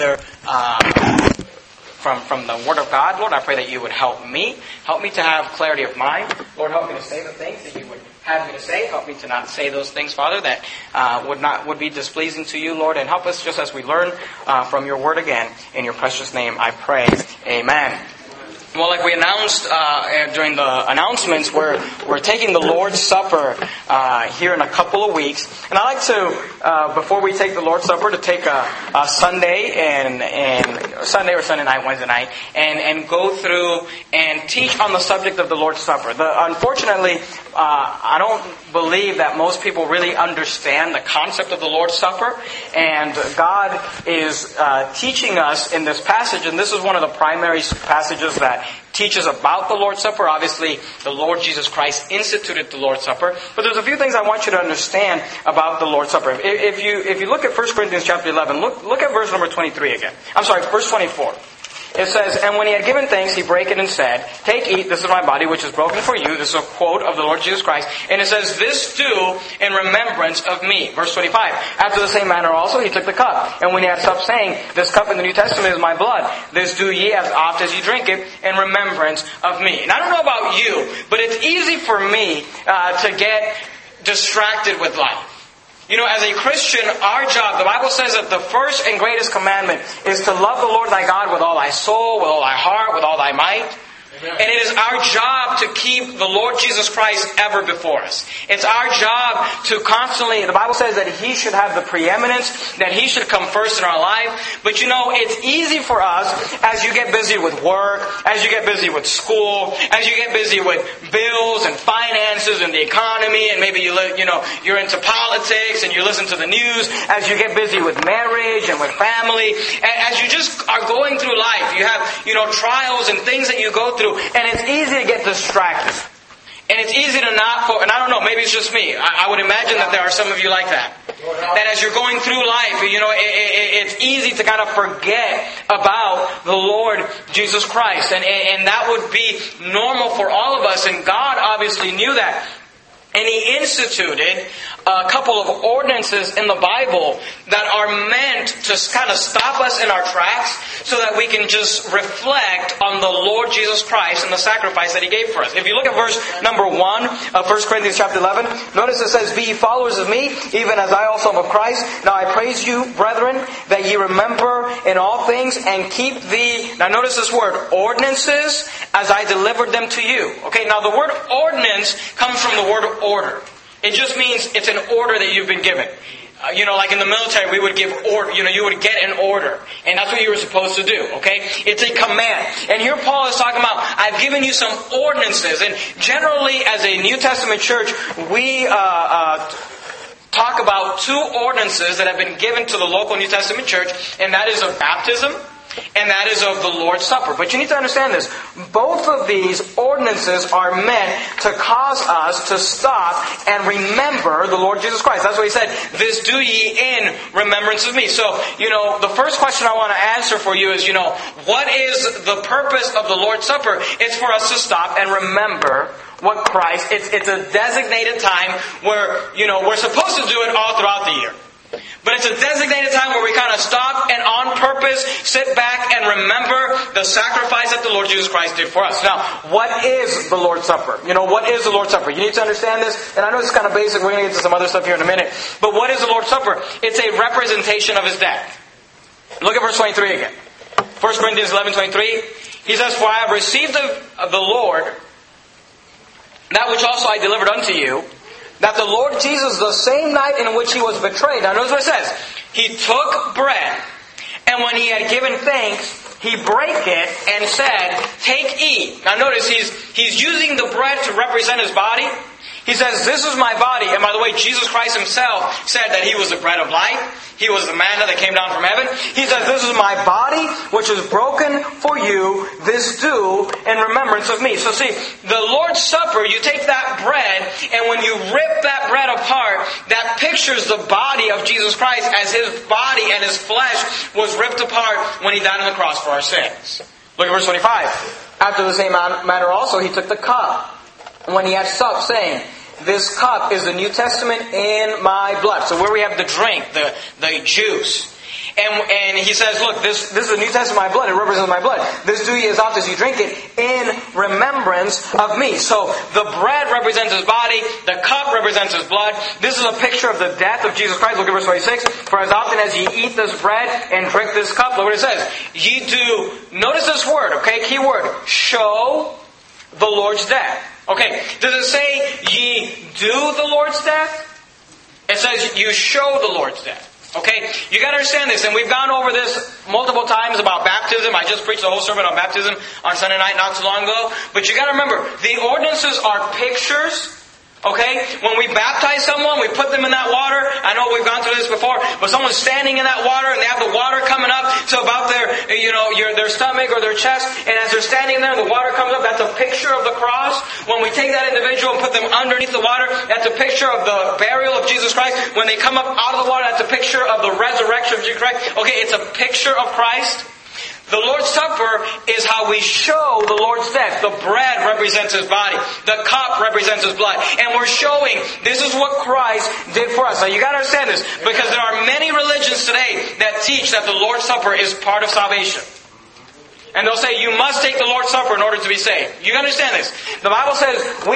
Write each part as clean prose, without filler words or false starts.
either from the Word of God. Lord, I pray that you would help me. Help me to have clarity of mind. Lord, help me to say the things that you would have me to say. Help me to not say those things, Father, that would be displeasing to you, Lord. And help us just as we learn from your Word again. In your precious name I pray. Amen. Well, like we announced during the announcements, we're taking the Lord's Supper here in a couple of weeks, and I like to before we take the Lord's Supper to take a Sunday and Sunday or Sunday night, Wednesday night, and go through and teach on the subject of the Lord's Supper. Unfortunately, I don't believe that most people really understand the concept of the Lord's Supper, and God is teaching us in this passage, and this is one of the primary passages that teaches about the Lord's Supper. Obviously, the Lord Jesus Christ instituted the Lord's Supper, but there's a few things I want you to understand about the Lord's Supper. If you look at 1 Corinthians chapter 11, look at verse number 23 again. I'm sorry, verse 24. It says, "And when he had given thanks, he brake it and said, 'Take, eat, this is my body, which is broken for you.'" This is a quote of the Lord Jesus Christ. And it says, "This do in remembrance of me." Verse 25. "After the same manner also he took the cup. And when he had supped, saying, 'This cup in the New Testament is my blood. This do ye as oft as ye drink it in remembrance of me.'" And I don't know about you, but it's easy for me to get distracted with life. You know, as a Christian, our job, the Bible says that the first and greatest commandment is to love the Lord thy God with all thy soul, with all thy heart, with all thy might. Amen. And it is our job to keep the Lord Jesus Christ ever before us. It's our job to constantly, the Bible says that He should have the preeminence, that He should come first in our life. But you know, it's easy for us as you get busy with work, as you get busy with school, as you get busy with bills and finances and the economy, and maybe you're into politics and you listen to the news, as you get busy with marriage and with family, and as you just are going through life, you have, trials and things that you go through. And it's easy to get distracted. And it's easy to not focus. And I don't know, maybe it's just me. I would imagine that there are some of you like that. That as you're going through life, it's easy to kind of forget about the Lord Jesus Christ. And that would be normal for all of us. And God obviously knew that. And He instituted a couple of ordinances in the Bible that are meant to kind of stop us in our tracks so that we can just reflect on the Lord Jesus Christ and the sacrifice that He gave for us. If you look at verse number 1 of 1 Corinthians chapter 11, notice it says, "Be ye followers of me, even as I also am of Christ. Now I praise you, brethren, that ye remember in all things and keep the," now notice this word, "ordinances as I delivered them to you." Okay, now the word ordinance comes from the word order. It just means it's an order that you've been given. Like in the military, we would give order. You would get an order. And that's what you were supposed to do, okay? It's a command. And here Paul is talking about, I've given you some ordinances. And generally, as a New Testament church, we talk about two ordinances that have been given to the local New Testament church. And that is of baptism, and that is of the Lord's Supper. But you need to understand this. Both of these ordinances are meant to cause us to stop and remember the Lord Jesus Christ. That's what He said, "This do ye in remembrance of me." So, the first question I want to answer for you is, what is the purpose of the Lord's Supper? It's for us to stop and remember what Christ, it's a designated time where, we're supposed to do it all throughout the year. But it's a designated time where we kind of stop and on purpose sit back and remember the sacrifice that the Lord Jesus Christ did for us. Now, what is the Lord's Supper? What is the Lord's Supper? You need to understand this. And I know it's kind of basic. We're going to get to some other stuff here in a minute. But what is the Lord's Supper? It's a representation of His death. Look at verse 23 again. 1 Corinthians 11:23. He says, "For I have received of the Lord that which also I delivered unto you, that the Lord Jesus, the same night in which He was betrayed." Now notice what it says. "He took bread, and when He had given thanks, He brake it and said, 'Take, eat.'" Now notice He's using the bread to represent His body. He says, "This is my body." And by the way, Jesus Christ Himself said that He was the bread of life. He was the manna that came down from heaven. He says, "This is my body, which is broken for you. This do in remembrance of me." So see, the Lord's Supper, you take that bread, and when you rip that bread apart, that pictures the body of Jesus Christ as His body and His flesh was ripped apart when He died on the cross for our sins. Look at verse 25. "After the same manner also He took the cup, when He had supped, saying, 'This cup is the New Testament in my blood.'" So where we have the drink, the juice. And he says, look, this is the New Testament of my blood. It represents my blood. This do ye as often as you drink it in remembrance of me. So the bread represents His body. The cup represents His blood. This is a picture of the death of Jesus Christ. Look at verse 26. For as often as ye eat this bread and drink this cup, look what it says. Ye do, notice this word, okay, key word, show the Lord's death. Okay, does it say ye do the Lord's death? It says you show the Lord's death. Okay, you got to understand this, and we've gone over this multiple times about baptism. I just preached a whole sermon on baptism on Sunday night not too long ago. But you got to remember, the ordinances are pictures. Okay, when we baptize someone, we put them in that water. I know we've gone through this before, but someone's standing in that water and they have the water coming up to about their stomach or their chest, and as they're standing there, the water comes up. That's a picture of the cross. When we take that individual and put them underneath the water, that's a picture of the burial of Jesus Christ. When they come up out of the water, that's a picture of the resurrection of Jesus Christ. Okay, it's a picture of Christ. The Lord's Supper is how we show the Lord's death. The bread represents His body. The cup represents His blood. And we're showing this is what Christ did for us. Now you got to understand this, because there are many religions today that teach that the Lord's Supper is part of salvation. And they'll say, you must take the Lord's Supper in order to be saved. You understand this? The Bible says,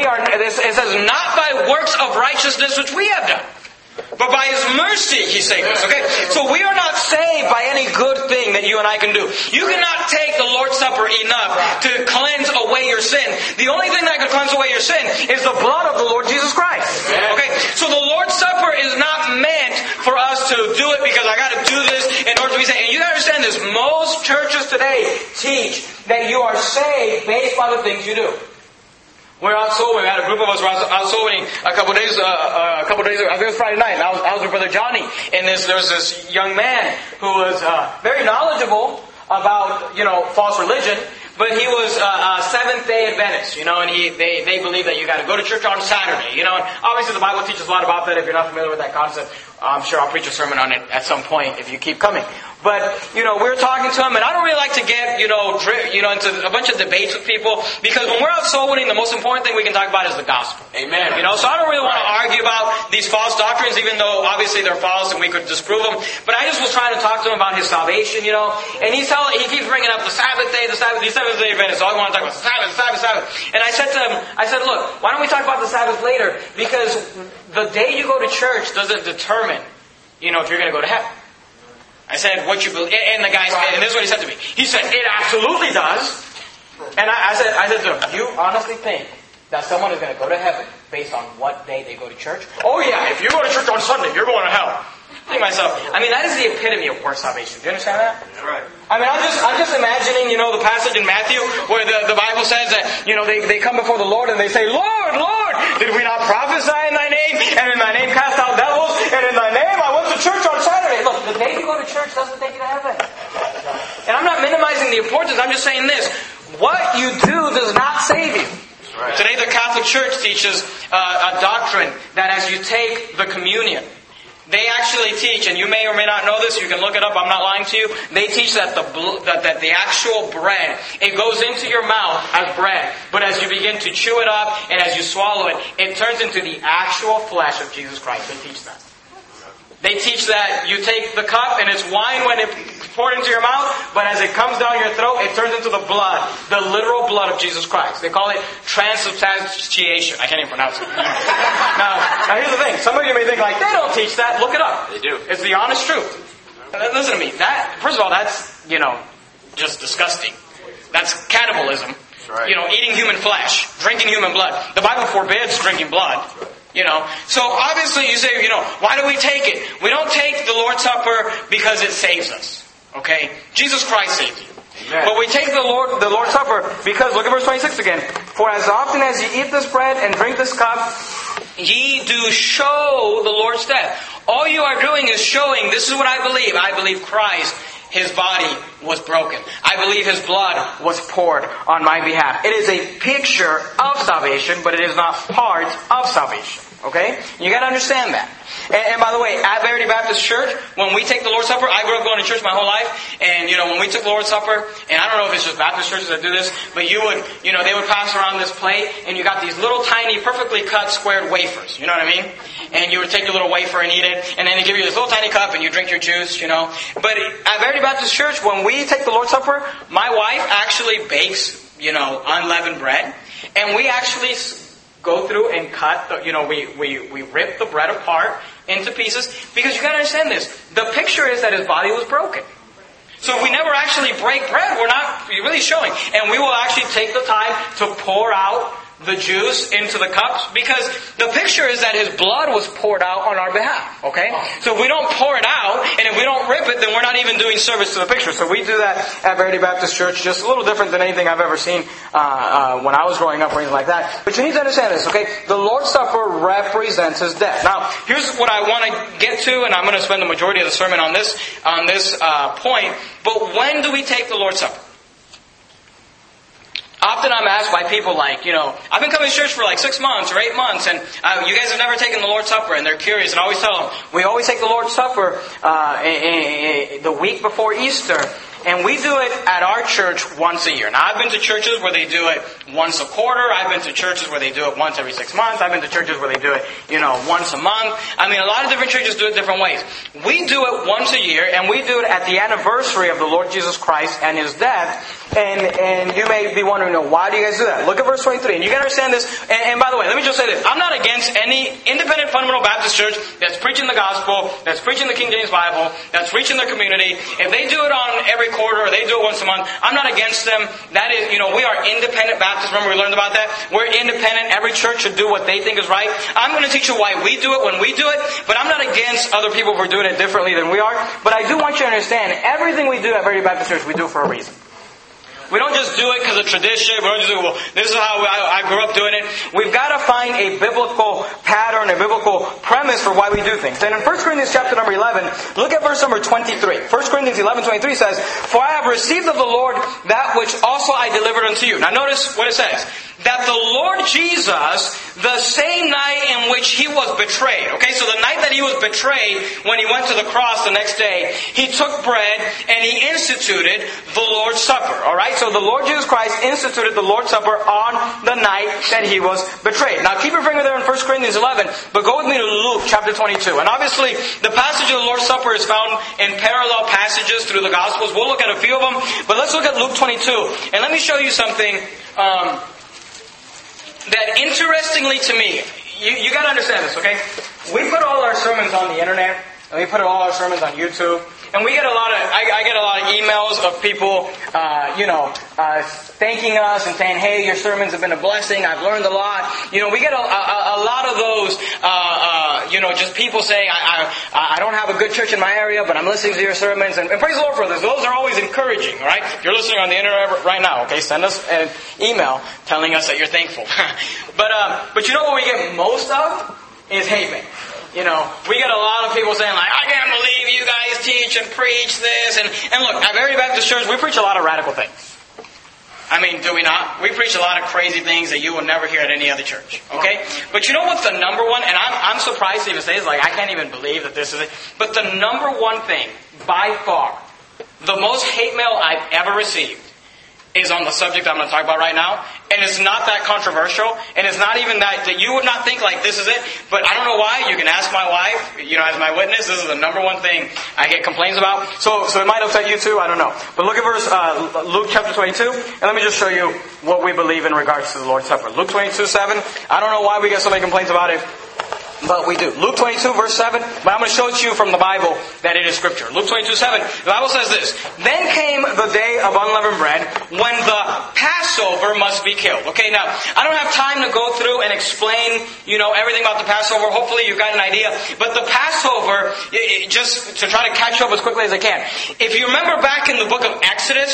it says, not by works of righteousness which we have done, but by His mercy He saved us. Okay? So we are not saved by any good thing that you and I can do. You cannot take the Lord's Supper enough to cleanse away your sin. The only thing that can cleanse away your sin is the blood of the Lord Jesus Christ. Okay? So the Lord's Supper is not meant for us to do it because I got to do this in order to be saved. And you got to understand this. Most churches today teach that you are saved based on the things you do. We're out soul winning. We had a group of us were out soul winning a couple of days ago. I think it was Friday night. And I was with Brother Johnny. And there was this young man who was very knowledgeable about, false religion. But he was a Seventh-day Adventist, and they believe that you got to go to church on Saturday, And obviously the Bible teaches a lot about that. If you're not familiar with that concept, I'm sure I'll preach a sermon on it at some point if you keep coming. But, we were talking to him, and I don't really like to get, into a bunch of debates with people, because when we're out soul winning, the most important thing we can talk about is the gospel. Amen. So I don't really want to argue about these false doctrines, even though obviously they're false and we could disprove them. But I just was trying to talk to him about his salvation, and he keeps bringing up the Sabbath day, the Seventh-day Adventist. All I want to talk about is the Sabbath. And I said to him, look, why don't we talk about the Sabbath later? Because the day you go to church doesn't determine, if you're going to go to heaven. I said, what you believe, and the guy said, and this is what he said to me. He said, it absolutely does. And I said to him, you honestly think that someone is going to go to heaven based on what day they go to church? Oh yeah, if you go to church on Sunday, you're going to hell. I think to myself, that is the epitome of worse salvation. Do you understand that? Right. I'm just imagining, the passage in Matthew where the Bible says that, they come before the Lord and they say, Lord, Lord, did we not prophesy in Thy name? And in Thy name cast out devils? And in Thy name I went to church on Saturday. Look, the day you go to church doesn't take you to heaven. And I'm not minimizing the importance. I'm just saying this. What you do does not save you. Right. Today the Catholic Church teaches a doctrine that as you take the communion, they actually teach, and you may or may not know this, you can look it up, I'm not lying to you, they teach that that the actual bread, it goes into your mouth as bread, but as you begin to chew it up, and as you swallow it, it turns into the actual flesh of Jesus Christ. They teach that. They teach that you take the cup, and it's wine when it's poured into your mouth, but as it comes down your throat, it turns into the blood, the literal blood of Jesus Christ. They call it transubstantiation. I can't even pronounce it. Now, here's the thing. Some of you may think, they don't teach that. Look it up. They do. It's the honest truth. Listen to me. First of all, that's, just disgusting. That's cannibalism. That's right. Eating human flesh, drinking human blood. The Bible forbids drinking blood. So obviously you say, why do we take it? We don't take the Lord's Supper because it saves us. Okay? Jesus Christ saved you. Amen. But we take the Lord's Supper because, look at verse 26 again. For as often as ye eat this bread and drink this cup, ye do show the Lord's death. All you are doing is showing, this is what I believe. I believe Christ, His body was broken. I believe His blood was poured on my behalf. It is a picture of salvation, but it is not part of salvation. Okay? You got to understand that. And by the way, at Verity Baptist Church, when we take the Lord's Supper, I grew up going to church my whole life, and when we took the Lord's Supper, and I don't know if it's just Baptist churches that do this, but they would pass around this plate, and you got these little tiny, perfectly cut, squared wafers. You know what I mean? And you would take your little wafer and eat it, and then they give you this little tiny cup, and you drink your juice, But at Verity Baptist Church, when we take the Lord's Supper, my wife actually bakes, unleavened bread, and we actually go through and cut, we rip the bread apart into pieces, because you got to understand this. The picture is that his body was broken. So if we never actually break bread, we're not really showing. And we will actually take the time to pour out the juice into the cups, because the picture is that his blood was poured out on our behalf. Okay? So if we don't pour it out, and if we don't rip it, then we're not even doing service to the picture. So we do that at Verity Baptist Church, just a little different than anything I've ever seen when I was growing up or anything like that. But you need to understand this, okay? The Lord's Supper represents his death. Now, here's what I want to get to, and I'm going to spend the majority of the sermon on this point. But when do we take the Lord's Supper? Often I'm asked by people like, I've been coming to church for like 6 months or 8 months, and you guys have never taken the Lord's Supper, and they're curious. And I always tell them, we always take the Lord's Supper the week before Easter. And we do it at our church once a year. Now, I've been to churches where they do it once a quarter. I've been to churches where they do it once every 6 months. I've been to churches where they do it, once a month. I mean, a lot of different churches do it different ways. We do it once a year, and we do it at the anniversary of the Lord Jesus Christ and His death. And you may be wondering, why do you guys do that? Look at verse 23. And you can understand this. And by the way, let me just say this. I'm not against any independent fundamental Baptist church that's preaching the gospel, that's preaching the King James Bible, that's reaching their community. If they do it on every quarter or they do it once a month, I'm not against them. That is, we are independent Baptists. Remember we learned about that? We're independent. Every church should do what they think is right. I'm going to teach you why we do it when we do it, but I'm not against other people for doing it differently than we are. But I do want you to understand, everything we do at Verity Baptist Church, we do for a reason. We don't just do it because of tradition. We don't just do, this is how I grew up doing it. We've got to find a biblical pattern, a biblical premise for why we do things. And in 1 Corinthians chapter number 11, look at verse number 23. 1 Corinthians 11:23 says, "For I have received of the Lord that which also I delivered unto you." Now notice what it says. That the Lord Jesus, the same night in which He was betrayed. Okay, so the night that He was betrayed, when He went to the cross the next day, He took bread and He instituted the Lord's Supper. Alright? So the Lord Jesus Christ instituted the Lord's Supper on the night that He was betrayed. Now keep your finger there in 1 Corinthians 11, but go with me to Luke chapter 22. And obviously, the passage of the Lord's Supper is found in parallel passages through the Gospels. We'll look at a few of them, but let's look at Luke 22. And let me show you something that interestingly to me, you got to understand this, okay? We put all our sermons on the internet, and we put all our sermons on YouTube. And we get I get a lot of emails of people, thanking us and saying, "Hey, your sermons have been a blessing. I've learned a lot." We get a lot of those, just people saying, I don't have a good church in my area, but I'm listening to your sermons. And praise the Lord for this. Those are always encouraging, right? If you're listening on the internet right now, okay, send us an email telling us that you're thankful. But you know what we get most of? Is hate mail. We get a lot of people saying like, "I can't believe you guys teach and preach this." And look, at Verity Baptist Church, we preach a lot of radical things. I mean, do we not? We preach a lot of crazy things that you will never hear at any other church. Okay? But you know what's the number one? And I'm surprised to even say this, like, I can't even believe that this is it. But the number one thing, by far, the most hate mail I've ever received is on the subject I'm going to talk about right now. And it's not that controversial. And it's not even that you would not think like this is it. But I don't know why. You can ask my wife, as my witness. This is the number one thing I get complaints about. So it might upset you too. I don't know. But look at Luke chapter 22. And let me just show you what we believe in regards to the Lord's Supper. Luke 22:7. I don't know why we get so many complaints about it, but we do. Luke 22 verse 7. But I'm going to show it to you from the Bible that it is Scripture. Luke 22:7. The Bible says this. "Then came the day of unleavened bread when the Passover must be killed." Okay, now, I don't have time to go through and explain, everything about the Passover. Hopefully you've got an idea. But the Passover, just to try to catch up as quickly as I can. If you remember back in the book of Exodus,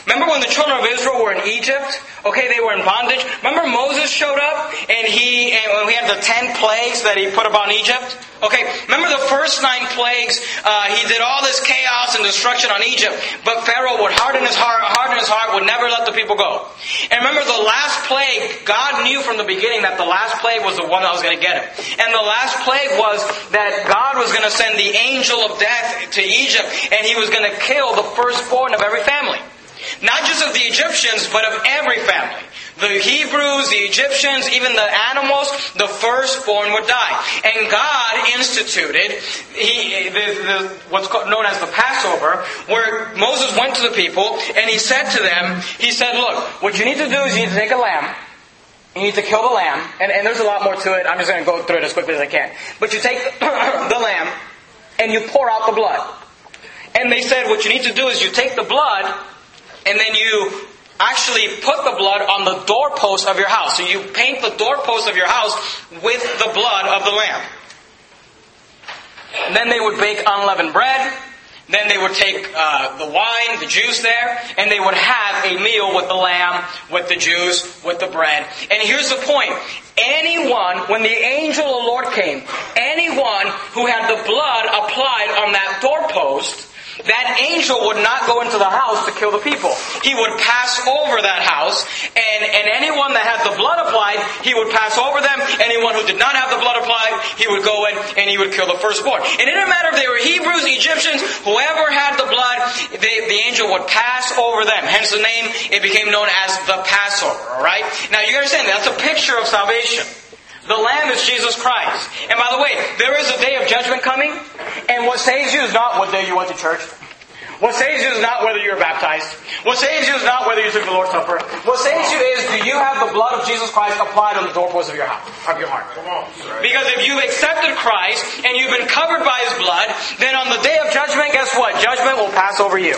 Remember when the children of Israel were in Egypt? Okay, they were in bondage. Remember Moses showed up and when we had the 10 plagues that he put upon Egypt? Okay, remember the first 9 plagues? He did all this chaos and destruction on Egypt, but Pharaoh would harden his heart, would never let the people go. And remember the last plague, God knew from the beginning that the last plague was the one that was going to get him. And the last plague was that God was going to send the angel of death to Egypt, and he was going to kill the firstborn of every family. Not just of the Egyptians, but of every family. The Hebrews, the Egyptians, even the animals, the firstborn would die. And God instituted what's known as the Passover, where Moses went to the people and he said to them, he said, look, what you need to do is you need to take a lamb. You need to kill the lamb. And there's a lot more to it. I'm just going to go through it as quickly as I can. But you take the lamb and you pour out the blood. And they said, what you need to do is you take the blood and then you actually put the blood on the doorpost of your house. So you paint the doorpost of your house with the blood of the lamb. And then they would bake unleavened bread. Then they would take the wine, the juice there, and they would have a meal with the lamb, with the juice, with the bread. And here's the point. Anyone, when the angel of the Lord came, anyone who had the blood applied on that doorpost, that angel would not go into the house to kill the people. He would pass over that house, and anyone that had the blood applied, he would pass over them. Anyone who did not have the blood applied, he would go in and he would kill the firstborn. And it didn't matter if they were Hebrews, Egyptians, whoever had the blood, the angel would pass over them. Hence the name, it became known as the Passover. Alright? Now you understand, that's a picture of salvation. The Lamb is Jesus Christ. And by the way, there is a day of judgment coming. And what saves you is not what day you went to church. What saves you is not whether you were baptized. What saves you is not whether you took the Lord's Supper. What saves you is, do you have the blood of Jesus Christ applied on the doorpost of your house, of your heart? Because if you've accepted Christ and you've been covered by His blood, then on the day of judgment, guess what? Judgment will pass over you.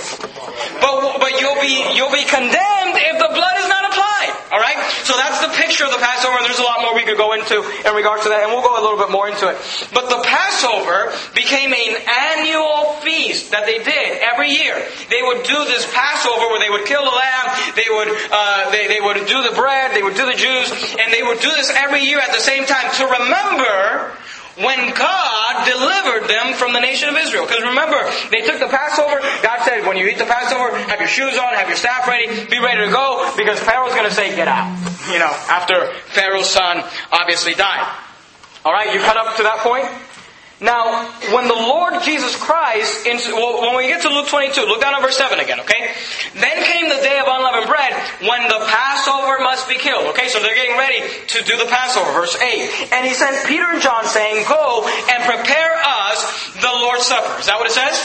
But you'll be condemned if the blood is not applied. All right? So that's the picture of the Passover, and there's a lot more we could go into in regards to that, and we'll go a little bit more into it. But the Passover became an annual feast that they did every year. They would do this Passover where they would kill the lamb, they would do the bread, they would do the juice, and they would do this every year at the same time to remember when God delivered them from the nation of Israel. Because remember, they took the Passover. God said, when you eat the Passover, have your shoes on, have your staff ready, be ready to go, because Pharaoh's going to say, get out. After Pharaoh's son obviously died. Alright, you cut up to that point? Now, when the Lord Jesus Christ, when we get to Luke 22, look down at verse 7 again, okay? Then came the day of unleavened bread, when the Passover must be killed. Okay, so they're getting ready to do the Passover, verse 8. And He sent Peter and John saying, go and prepare us the Lord's Supper. Is that what it says?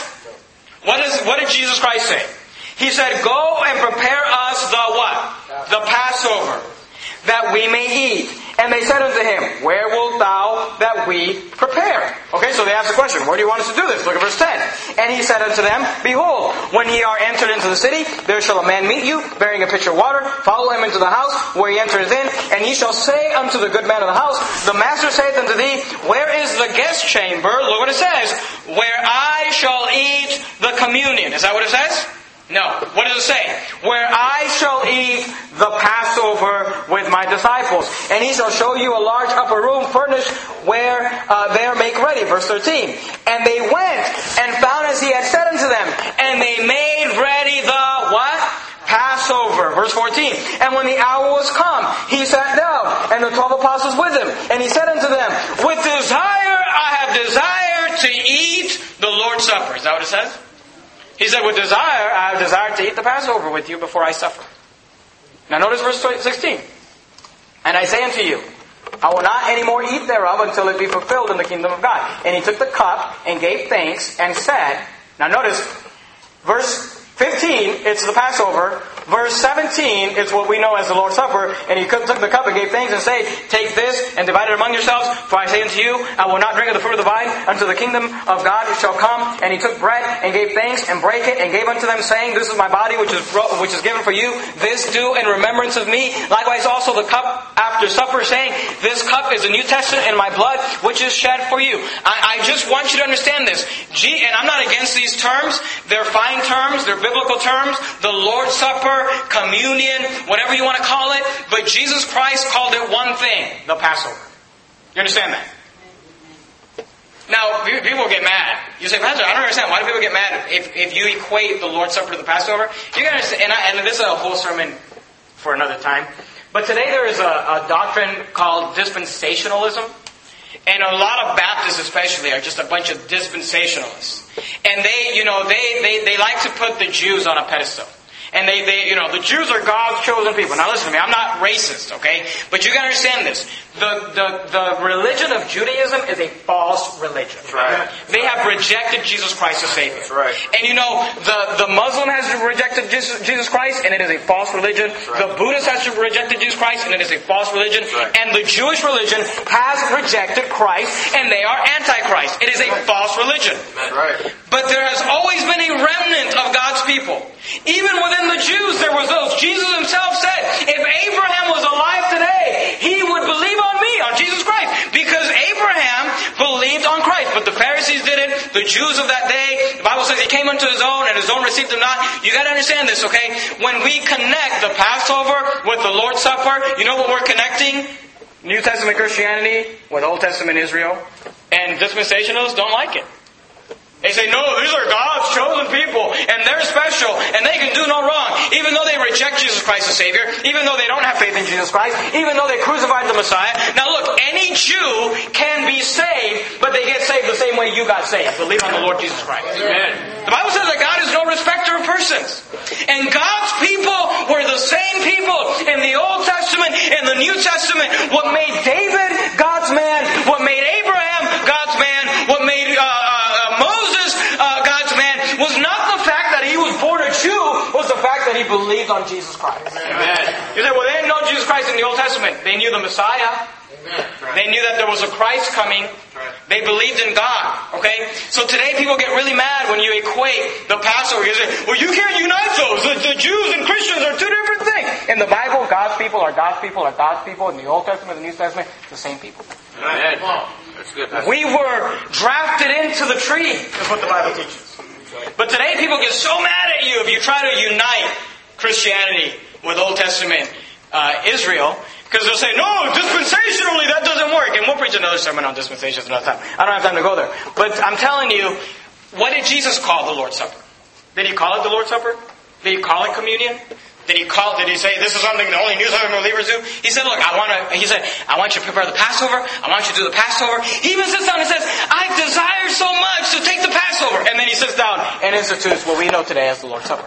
What did Jesus Christ say? He said, go and prepare us the what? The Passover, that we may eat. And they said unto Him, where wilt thou that we prepare? Okay, so they asked the question, where do you want us to do this? Look at verse 10. And He said unto them, behold, when ye are entered into the city, there shall a man meet you, bearing a pitcher of water. Follow him into the house, where he entereth in. And ye shall say unto the good man of the house, the master saith unto thee, where is the guest chamber? Look what it says, where I shall eat the communion. Is that what it says? No. What does it say? Where I shall eat the Passover with my disciples. And He shall show you a large upper room furnished where there make ready. Verse 13. And they went and found as He had said unto them. And they made ready the what? Passover. Verse 14. And when the hour was come, He sat down, and the 12 apostles with Him. And He said unto them, with desire I have desired to eat the Lord's Supper. Is that what it says? He said, with desire, I have desired to eat the Passover with you before I suffer. Now notice verse 16. And I say unto you, I will not any more eat thereof until it be fulfilled in the kingdom of God. And He took the cup and gave thanks and said, now notice, verse 15, it's the Passover. Verse 17 is what we know as the Lord's Supper. And he took the cup and gave thanks and said, take this and divide it among yourselves. For I say unto you, I will not drink of the fruit of the vine until the kingdom of God shall come. And he took bread and gave thanks and brake it and gave unto them, saying, this is my body which is given for you. This do in remembrance of me. Likewise also the cup after supper, saying, this cup is the New Testament in my blood, which is shed for you. I just want you to understand this. And I'm not against these terms. They're fine terms. They're biblical terms. The Lord's Supper, communion, whatever you want to call it. But Jesus Christ called it one thing, the Passover. You understand that? Now, people get mad. You say, Pastor, I don't understand. Why do people get mad if you equate the Lord's Supper to the Passover? You gotta understand, and this is a whole sermon for another time. But today there is a doctrine called dispensationalism. And a lot of Baptists especially are just a bunch of dispensationalists. And they like to put the Jews on a pedestal. And the Jews are God's chosen people. Now listen to me, I'm not racist, okay? But you gotta understand this. The religion of Judaism is a false religion. That's right. They have rejected Jesus Christ as Savior. That's right. And the Muslim has rejected Jesus Christ, and it is a false religion. Right. The Buddhist has rejected Jesus Christ, and it is a false religion. Right. And the Jewish religion has rejected Christ, and they are antichrist. It is a false religion. That's right. But there has always been a remnant of God's people. Even within the Jews, there was those. Jesus himself said, if Abraham was alive today, he would believe on me, on Jesus Christ. Because Abraham believed on Christ. But the Pharisees didn't. The Jews of that day, the Bible says he came unto his own, and his own received him not. You got to understand this, okay? When we connect the Passover with the Lord's Supper, you know what we're connecting? New Testament Christianity with Old Testament Israel. And dispensationalists don't like it. They say, no, these are God's chosen people, and they're special, and they can do no wrong. Even though they reject Jesus Christ as Savior, even though they don't have faith in Jesus Christ, even though they crucified the Messiah. Now look, any Jew can be saved, but they get saved the same way you got saved. Believe on the Lord Jesus Christ. Amen. The Bible says that God is no respecter of persons. And God's people were the same people in the Old Testament and the New Testament. What made David God's man, what made Abraham God's man, what made Moses God's man, was not the fact that he was born a Jew, was the fact that he believed on Jesus Christ. Amen. You say, well, they didn't know Jesus Christ in the Old Testament. They knew the Messiah. Amen. They knew that there was a Christ coming. They believed in God. Okay? So today people get really mad when you equate the Passover. You say, well, you can't unite those. The Jews and Christians are two different things. In the Bible, God's people are God's people are God's people. In the Old Testament and the New Testament, the same people. Amen. That's good. We were drafted into the tree, is what the Bible teaches. But today people get so mad at you if you try to unite Christianity with Old Testament Israel. Because they'll say, no, dispensationally, that doesn't work. And we'll preach another sermon on dispensations another time. I don't have time to go there. But I'm telling you, what did Jesus call the Lord's Supper? Did he call it the Lord's Supper? Did he call it communion? Did he say, this is something that only New Testament believers do? He said, look, I want you to prepare the Passover. I want you to do the Passover. He even sits down and says, I desire so much to take the Passover. And then he sits down and institutes what we know today as the Lord's Supper.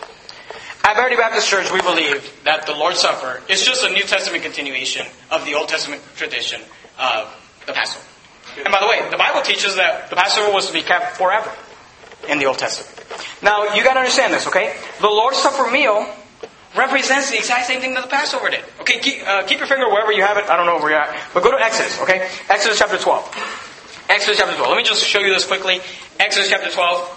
At Verity Baptist Church, we believe that the Lord's Supper is just a New Testament continuation of the Old Testament tradition of the Passover. And by the way, the Bible teaches that the Passover was to be kept forever in the Old Testament. Now, you got to understand this, okay? The Lord's Supper meal represents the exact same thing that the Passover did. Okay, keep your finger wherever you have it. I don't know where you're at. But go to Exodus, okay? Exodus chapter 12. Exodus chapter 12. Let me just show you this quickly. Exodus chapter 12.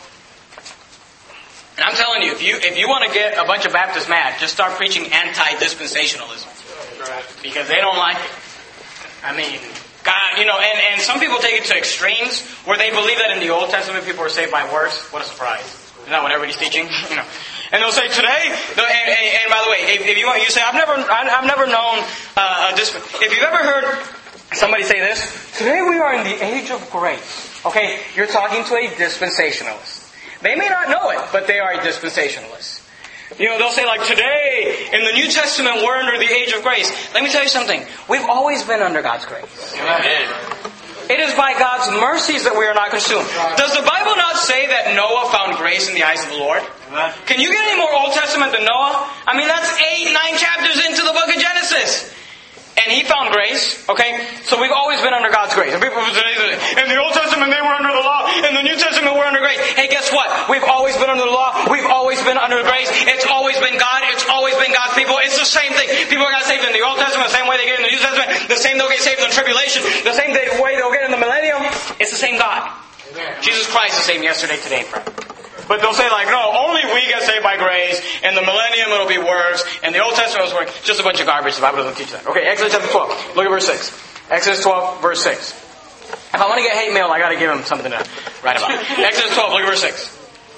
And I'm telling you, if you want to get a bunch of Baptists mad, just start preaching anti-dispensationalism. Because they don't like it. I mean, God, and some people take it to extremes where they believe that in the Old Testament people were saved by works. What a surprise. Isn't that what everybody's teaching? And they'll say today, and by the way, if you say, I've never known if you've ever heard somebody say this, today we are in the age of grace. Okay, you're talking to a dispensationalist. They may not know it, but they are a dispensationalist. They'll say like, today, in the New Testament, we're under the age of grace. Let me tell you something. We've always been under God's grace. Amen. It is by God's mercies that we are not consumed. Does the Bible not say that Noah found grace in the eyes of the Lord? Can you get any more Old Testament than Noah? I mean, that's 8-9 chapters into the book of Genesis. And he found grace, okay? So we've always been under God's grace. And people say, in the Old Testament they were under the law, in the New Testament we're under grace. Hey, guess what? We've always been under the law. We've always been under grace. It's always been God. It's always tribulation, the same way they'll get in the millennium. It's the same God. Amen. Jesus Christ is the same yesterday, today, and forever. But they'll say like, no, only we get saved by grace. In the millennium it'll be worse. And the Old Testament was worse. Just a bunch of garbage. The Bible doesn't teach that. Okay, Exodus chapter 12. Look at verse 6. Exodus 12, verse 6. If I want to get hate mail, I got to give him something to write about. Exodus 12, look at verse 6.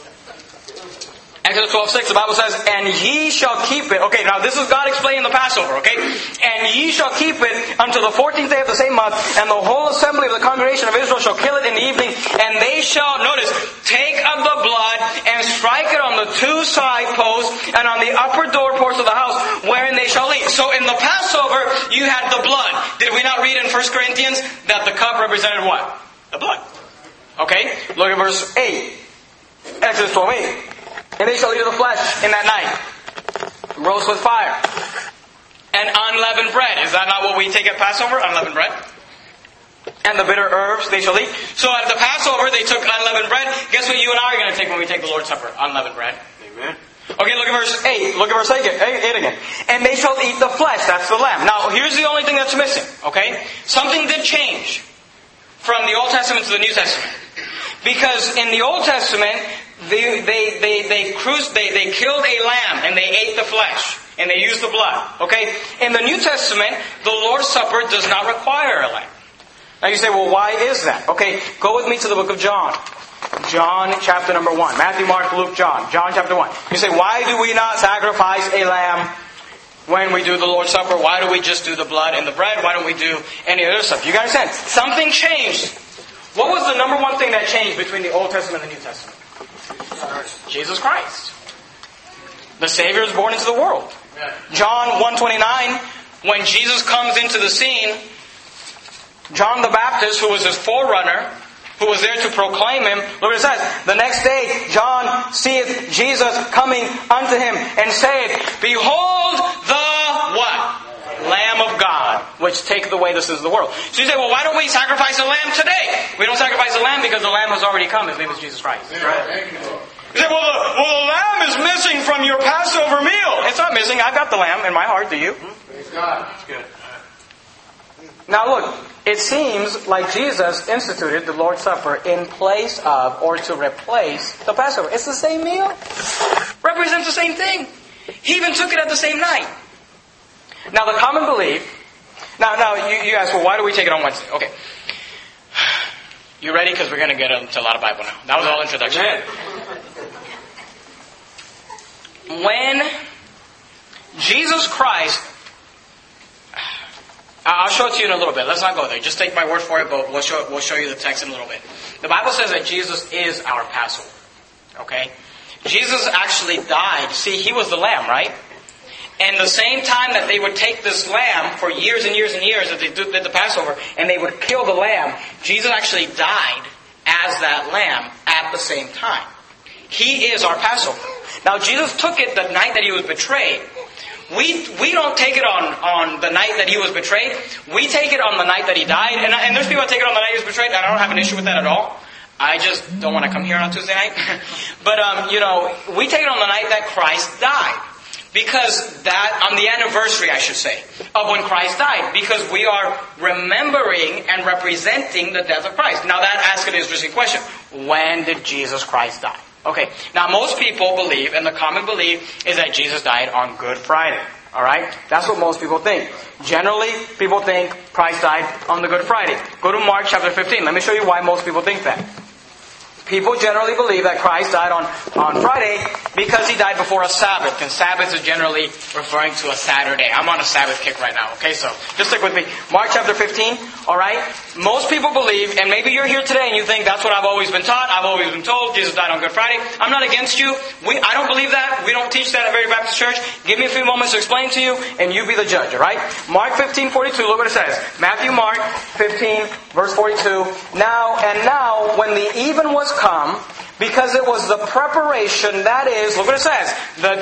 Exodus 12:6, the Bible says, and ye shall keep it. Okay, now this is God explaining the Passover, okay? And ye shall keep it until the 14th day of the same month, and the whole assembly of the congregation of Israel shall kill it in the evening, and they shall, notice, take of the blood and strike it on the two side posts and on the upper doorposts of the house, wherein they shall eat. So in the Passover, you had the blood. Did we not read in 1 Corinthians that the cup represented what? The blood. Okay, look at verse 8. Exodus 12:8. And they shall eat of the flesh in that night, roast with fire, and unleavened bread. Is that not what we take at Passover? Unleavened bread. And the bitter herbs they shall eat. So at the Passover, they took unleavened bread. Guess what you and I are going to take when we take the Lord's Supper? Unleavened bread. Amen. Okay, look at verse 8. Look at verse 8 again. And they shall eat the flesh. That's the lamb. Now, here's the only thing that's missing. Okay? Something did change from the Old Testament to the New Testament. Because in the Old Testament, they killed a lamb and they ate the flesh and they used the blood. Okay? In the New Testament, the Lord's Supper does not require a lamb. Now you say, well, why is that? Okay, go with me to the book of John. John chapter number 1. Matthew, Mark, Luke, John. John chapter 1. You say, why do we not sacrifice a lamb when we do the Lord's Supper? Why do we just do the blood and the bread? Why don't we do any other stuff? You gotta understand, something changed. What was the number one thing that changed between the Old Testament and the New Testament? Jesus Christ. The Savior is born into the world. John 1:29, when Jesus comes into the scene, John the Baptist, who was his forerunner, who was there to proclaim him, look what it says. The next day, John seeth Jesus coming unto him and saith, behold the what? Lamb of God, which taketh away the sins of the world. So you say, well, why don't we sacrifice a lamb today? We don't sacrifice a lamb because the lamb has already come. His name is Jesus Christ. Right? You say, well, the lamb is missing from your Passover meal. It's not missing. I've got the lamb in my heart. Do you? Praise God. That's good. Now look, it seems like Jesus instituted the Lord's Supper in place of or to replace the Passover. It's the same meal. Represents the same thing. He even took it at the same night. Now the common belief... Now you ask, well, why do we take it on Wednesday? Okay. You ready? Because we're going to get into a lot of Bible now. That was all introduction. When Jesus Christ... I'll show it to you in a little bit. Let's not go there. Just take my word for it, but we'll show you the text in a little bit. The Bible says that Jesus is our Passover. Okay? Jesus actually died. See, He was the lamb, right? And the same time that they would take this lamb for years and years and years that they did the Passover, and they would kill the lamb, Jesus actually died as that lamb at the same time. He is our Passover. Now, Jesus took it the night that He was betrayed. We don't take it on the night that He was betrayed. We take it on the night that He died. And there's people that take it on the night He was betrayed, and I don't have an issue with that at all. I just don't want to come here on Tuesday night. But, we take it on the night that Christ died. Because that, on the anniversary, I should say, of when Christ died. Because we are remembering and representing the death of Christ. Now that asks an interesting question. When did Jesus Christ die? Okay, now most people believe, and the common belief, is that Jesus died on Good Friday. Alright? That's what most people think. Generally, people think Christ died on the Good Friday. Go to Mark chapter 15. Let me show you why most people think that. People generally believe that Christ died on Friday because He died before a Sabbath. And Sabbath is generally referring to a Saturday. I'm on a Sabbath kick right now. Okay, so just stick with me. Mark chapter 15. Alright? Most people believe, and maybe you're here today and you think that's what I've always been taught. I've always been told Jesus died on Good Friday. I'm not against you. I don't believe that. We don't teach that at Very Baptist Church. Give me a few moments to explain to you and you be the judge. Alright? Mark 15:42. Look what it says. Matthew, Mark 15, verse 42. Now, when the even was come, because it was the preparation, that is, look what it says, the day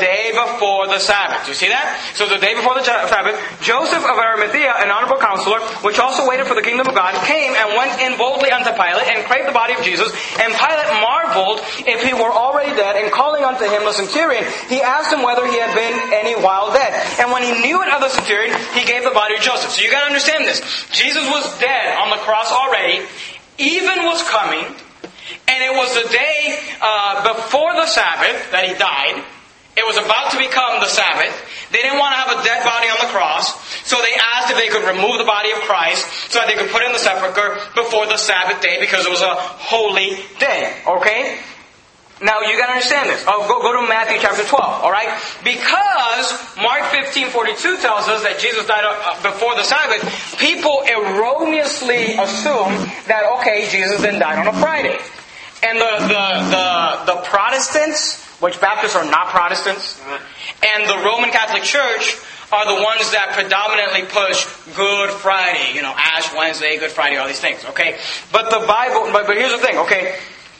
before the Sabbath. Do you see that? So the day before the Sabbath, Joseph of Arimathea, an honorable counselor, which also waited for the kingdom of God, came and went in boldly unto Pilate and craved the body of Jesus. And Pilate marveled if he were already dead, and calling unto him the centurion, he asked him whether he had been any while dead. And when he knew it of the centurion, he gave the body to Joseph. So you got to understand this. Jesus was dead on the cross already. Even was coming. And it was the day before the Sabbath that he died. It was about to become the Sabbath. They didn't want to have a dead body on the cross. So they asked if they could remove the body of Christ so that they could put it in the sepulchre before the Sabbath day, because it was a holy day. Okay? Now you got to understand this. Go to Matthew chapter 12. Alright? Because Mark 15:42 tells us that Jesus died before the Sabbath, people erroneously assume that, okay, Jesus then died on a Friday. And the Protestants, which Baptists are not Protestants, and the Roman Catholic Church are the ones that predominantly push Good Friday, Ash Wednesday, Good Friday, all these things, okay? But the Bible, but here's the thing, okay?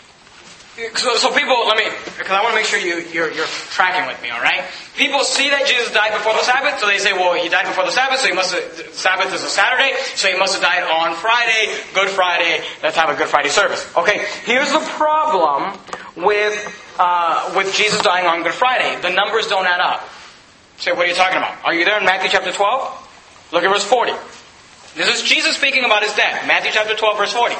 So people, because I want to make sure you're tracking with me, alright? People see that Jesus died before the Sabbath, so they say, well, he died before the Sabbath, so Sabbath is a Saturday, so he must have died on Friday, Good Friday, let's have a Good Friday service. Okay, here's the problem with Jesus dying on Good Friday. The numbers don't add up. Say, what are you talking about? Are you there in Matthew chapter 12? Look at verse 40. This is Jesus speaking about his death. Matthew chapter 12, verse 40.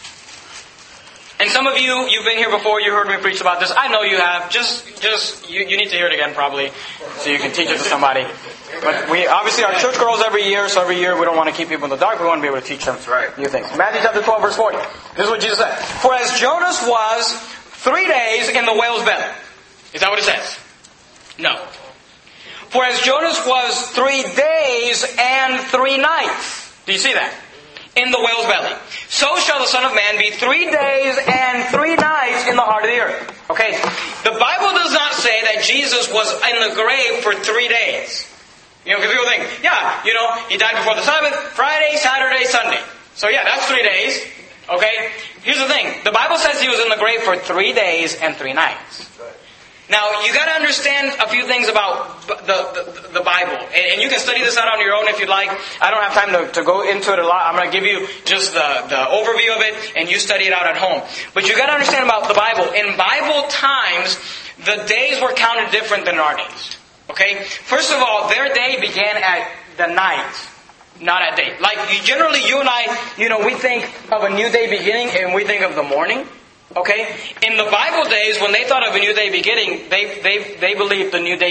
And some of you, you've been here before, you heard me preach about this. I know you have. You need to hear it again probably, so you can teach it to somebody. But we, obviously our church grows every year, so every year we don't want to keep people in the dark, we want to be able to teach them new things. Matthew chapter 12, verse 40. This is what Jesus said. For as Jonas was 3 days in the whale's belly. Is that what it says? No. For as Jonas was 3 days and 3 nights. Do you see that? In the whale's belly. So shall the Son of Man be 3 days and 3 nights in the heart of the earth. Okay? The Bible does not say that Jesus was in the grave for 3 days. Because people think, he died before the Sabbath, Friday, Saturday, Sunday. So that's 3 days. Okay? Here's the thing. The Bible says he was in the grave for 3 days and 3 nights. Now, you got to understand a few things about the Bible. And you can study this out on your own if you'd like. I don't have time to go into it a lot. I'm going to give you just the overview of it, and you study it out at home. But you got to understand about the Bible. In Bible times, the days were counted different than our days. Okay? First of all, their day began at the night, not at day. Like, generally, you and I, we think of a new day beginning, and we think of the morning. Okay? In the Bible days, when they thought of a new day beginning, they believed the new day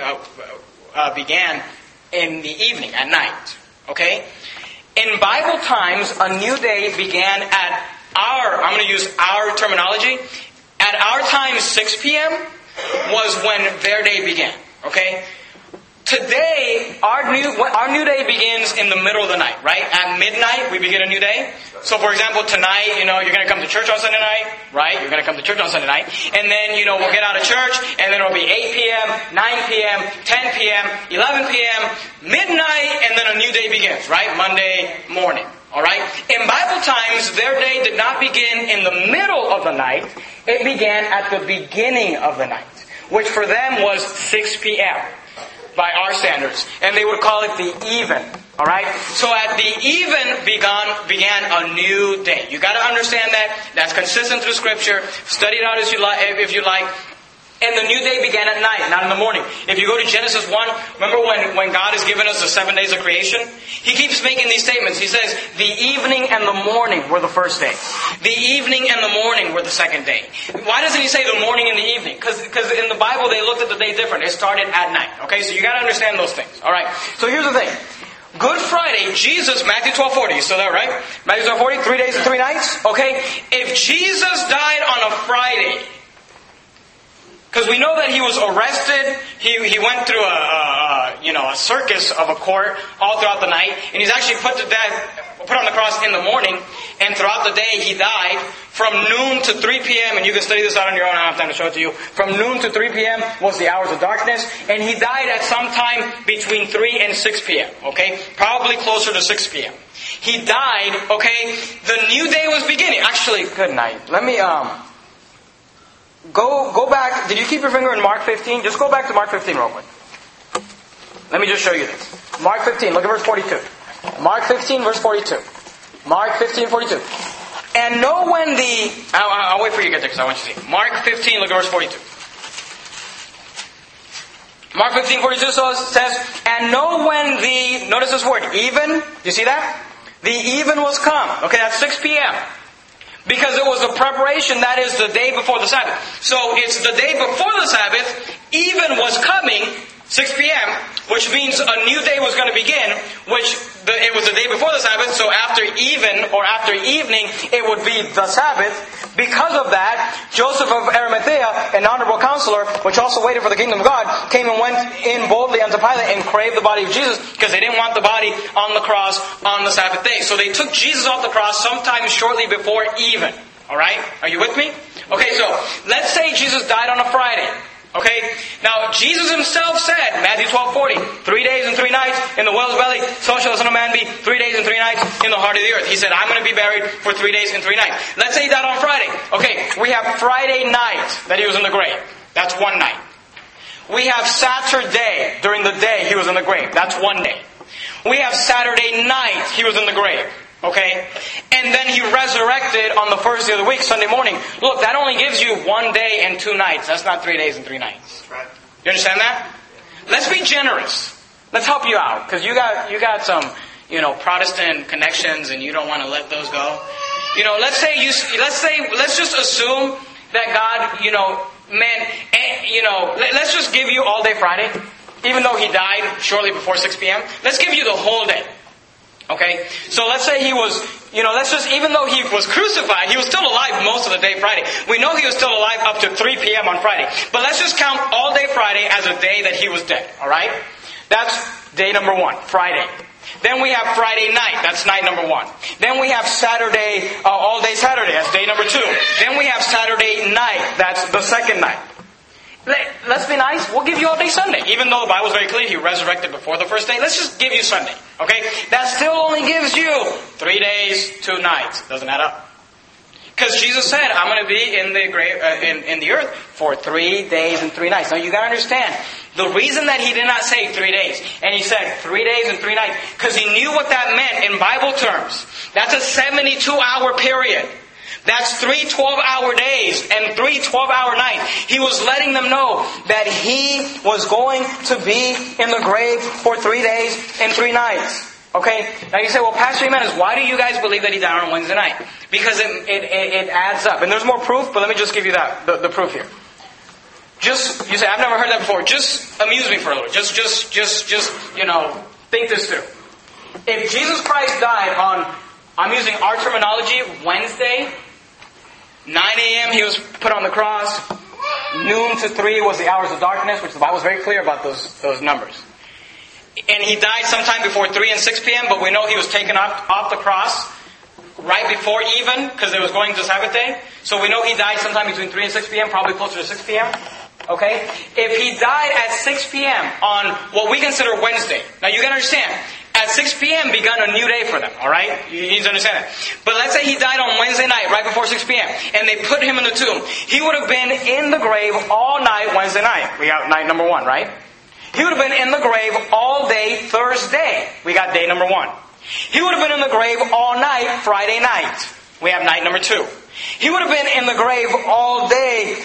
began in the evening, at night. Okay? In Bible times, a new day began at I'm going to use our terminology, at our time 6 p.m. was when their day began. Okay? Today, our new day begins in the middle of the night, right? At midnight, we begin a new day. So, for example, tonight, you're going to come to church on Sunday night, right? You're going to come to church on Sunday night. And then, we'll get out of church, and then it'll be 8 p.m., 9 p.m., 10 p.m., 11 p.m., midnight, and then a new day begins, right? Monday morning, alright? In Bible times, their day did not begin in the middle of the night. It began at the beginning of the night, which for them was 6 p.m. by our standards. And they would call it the even. Alright? So at the even began a new day. You got to understand that. That's consistent through Scripture. Study it out if you like. And the new day began at night, not in the morning. If you go to Genesis 1, remember when God has given us the 7 days of creation? He keeps making these statements. He says, the evening and the morning were the first day. The evening and the morning were the second day. Why doesn't he say the morning and the evening? Because in the Bible they looked at the day different. It started at night. Okay, so you got to understand those things. Alright, so here's the thing. Good Friday, Jesus, Matthew 12:40, you still there, right? Matthew 12:40, 3 days and 3 nights? Okay, if Jesus died on a Friday, because we know that he was arrested, he went through a circus of a court all throughout the night, and he's actually put on the cross in the morning, and throughout the day he died from noon to 3 p.m., and you can study this out on your own, I don't have time to show it to you. From noon to 3 p.m. was the hours of darkness, and he died at some time between 3 and 6 p.m., okay? Probably closer to 6 p.m. He died, okay? The new day was beginning. Actually, good night. Let me, Go back. Did you keep your finger in Mark 15? Just go back to Mark 15 real quick. Let me just show you this. Mark 15, look at verse 42. Mark 15, verse 42. Mark 15, 42. And know when the... I'll wait for you to get there because I want you to see. Mark 15, look at verse 42. Mark 15, 42 says, and know when the... Notice this word, even. Do you see that? The even was come. Okay, that's 6 p.m. Because it was the preparation, that is the day before the Sabbath. So it's the day before the Sabbath, even was coming, 6 p.m., which means a new day was going to begin, it was the day before the Sabbath, so after even, or after evening, it would be the Sabbath. Because of that, Joseph of Arimathea, an honorable counselor, which also waited for the kingdom of God, came and went in boldly unto Pilate and craved the body of Jesus, because they didn't want the body on the cross on the Sabbath day. So they took Jesus off the cross sometime shortly before even. Alright? Are you with me? Okay, so, let's say Jesus died on a Friday. Okay? Now, Jesus himself said, Matthew 12:40, 3 days and 3 nights in the whale's belly, so shall the Son of Man be 3 days and 3 nights in the heart of the earth. He said, I'm going to be buried for 3 days and 3 nights. Let's say he died on Friday. Okay, we have Friday night that he was in the grave. That's one night. We have Saturday, during the day he was in the grave. That's one day. We have Saturday night he was in the grave. Okay? And then he resurrected on the first day of the week, Sunday morning. Look, that only gives you 1 day and 2 nights. That's not 3 days and 3 nights. Right. You understand that? Let's be generous. Let's help you out. Because you got some, Protestant connections and you don't want to let those go. Let's just assume that God, let's just give you all day Friday. Even though he died shortly before 6 p.m. Let's give you the whole day. Okay? So let's say he was, even though he was crucified, he was still alive most of the day Friday. We know he was still alive up to 3 p.m. on Friday. But let's just count all day Friday as a day that he was dead. Alright? That's day number 1, Friday. Then we have Friday night. That's night number 1. Then we have Saturday, all day Saturday. That's day number 2. Then we have Saturday night. That's the second night. Let's be nice. We'll give you all day Sunday. Even though the Bible is very clear, he resurrected before the first day. Let's just give you Sunday. Okay? That still only gives you 3 days, 2 nights. Doesn't add up. Because Jesus said, I'm going to be in the grave, in the earth for 3 days and 3 nights. Now you got to understand, the reason that he did not say 3 days, and he said 3 days and 3 nights, because he knew what that meant in Bible terms. That's a 72-hour period. That's 3 12-hour days and 3 12-hour nights. He was letting them know that he was going to be in the grave for 3 days and 3 nights. Okay? Now you say, well, Pastor Jimenez, why do you guys believe that he died on Wednesday night? Because it adds up. And there's more proof, but let me just give you the proof here. You say, I've never heard that before. Just amuse me for a little. Just think this through. If Jesus Christ died on, I'm using our terminology, Wednesday, 9 a.m. he was put on the cross. Noon to 3 was the hours of darkness, which the Bible is very clear about those numbers. And he died sometime before 3 and 6 p.m., but we know he was taken off the cross right before even, because it was going to Sabbath day. So we know he died sometime between 3 and 6 p.m., probably closer to 6 p.m. Okay? If he died at 6 p.m. on what we consider Wednesday, now you gotta understand, at 6 p.m. begun a new day for them, alright? You need to understand that. But let's say he died on Wednesday night, right before 6 p.m., and they put him in the tomb. He would have been in the grave all night Wednesday night. We got night number 1, right? He would have been in the grave all day Thursday. We got day number 1. He would have been in the grave all night Friday night. We have night number 2. He would have been in the grave all day,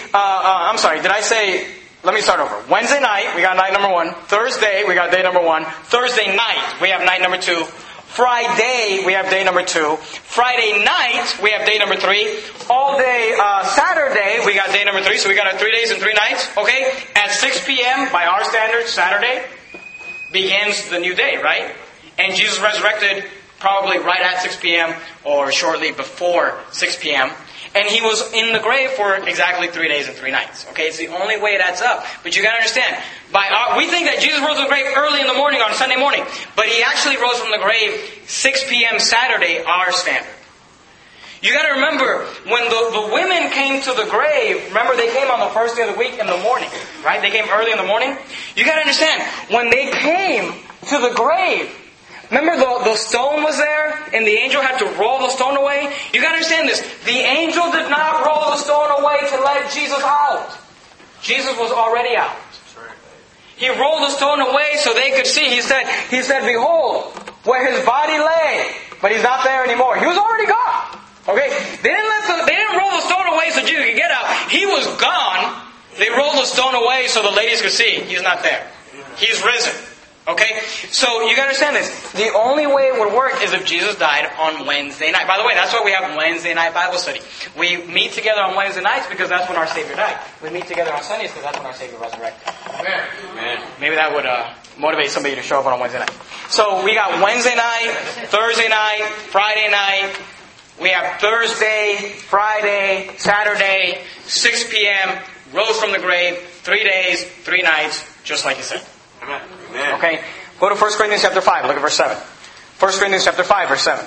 let me start over. Wednesday night, we got night number 1. Thursday, we got day number 1. Thursday night, we have night number 2. Friday, we have day number 2. Friday night, we have day number 3. All day Saturday, we got day number 3. So we got our 3 days and 3 nights. Okay? At 6 p.m., by our standards, Saturday begins the new day, right? And Jesus resurrected probably right at 6 p.m. or shortly before 6 p.m. And he was in the grave for exactly 3 days and 3 nights. Okay, it's the only way it adds up. But you got to understand, we think that Jesus rose from the grave early in the morning on Sunday morning, but he actually rose from the grave 6 p.m. Saturday, our standard. You got to remember, when the women came to the grave, remember they came on the first day of the week in the morning, right? They came early in the morning. You got to understand, when they came to the grave, Remember the stone was there and the angel had to roll the stone away? You gotta understand this. The angel did not roll the stone away to let Jesus out. Jesus was already out. He rolled the stone away so they could see. He said, behold, where his body lay. But he's not there anymore. He was already gone. Okay? They didn't roll the stone away so Jesus could get out. He was gone. They rolled the stone away so the ladies could see. He's not there. He's risen. Okay? So you gotta understand this. The only way it would work is if Jesus died on Wednesday night. By the way, that's why we have Wednesday night Bible study. We meet together on Wednesday nights because that's when our Savior died. We meet together on Sundays because that's when our Savior resurrected. Amen. Maybe that would motivate somebody to show up on Wednesday night. So we got Wednesday night, Thursday night, Friday night. We have Thursday, Friday, Saturday, 6 p.m., rose from the grave, 3 days, 3 nights, just like he said. Amen. Okay? Go to 1 Corinthians chapter 5. Look at verse 7. 1 Corinthians chapter 5, verse 7.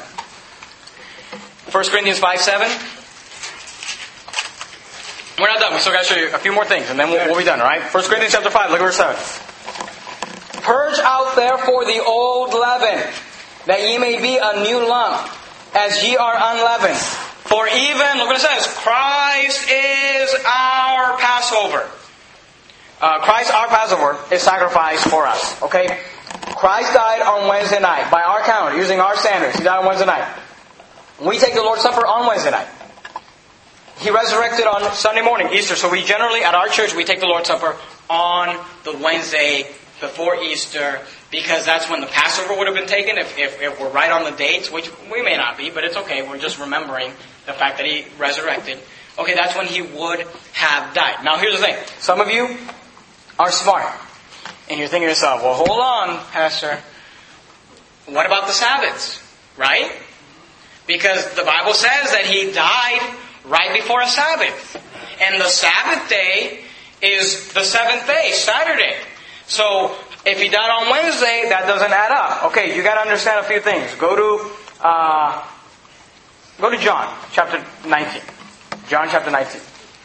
1 Corinthians 5, 7. We're not done. We still got to show you a few more things, and then we'll be done, alright? 1 Corinthians chapter 5, look at verse 7. Purge out therefore the old leaven, that ye may be a new lump, as ye are unleavened. For even, look what it says, Christ is our Passover. Christ, our Passover, is sacrificed for us. Okay? Christ died on Wednesday night. By our calendar, using our standards, He died on Wednesday night. We take the Lord's Supper on Wednesday night. He resurrected on Sunday morning, Easter. So we generally, at our church, we take the Lord's Supper on the Wednesday before Easter, because that's when the Passover would have been taken, if we're right on the dates, which we may not be, but it's okay. We're just remembering the fact that He resurrected. Okay, that's when He would have died. Now here's the thing. Some of you are smart. And you're thinking to yourself, well, hold on, Pastor. What about the Sabbaths? Right? Because the Bible says that He died right before a Sabbath. And the Sabbath day is the seventh day, Saturday. So, if He died on Wednesday, that doesn't add up. Okay, you got to understand a few things. Go to John chapter 19. John chapter 19.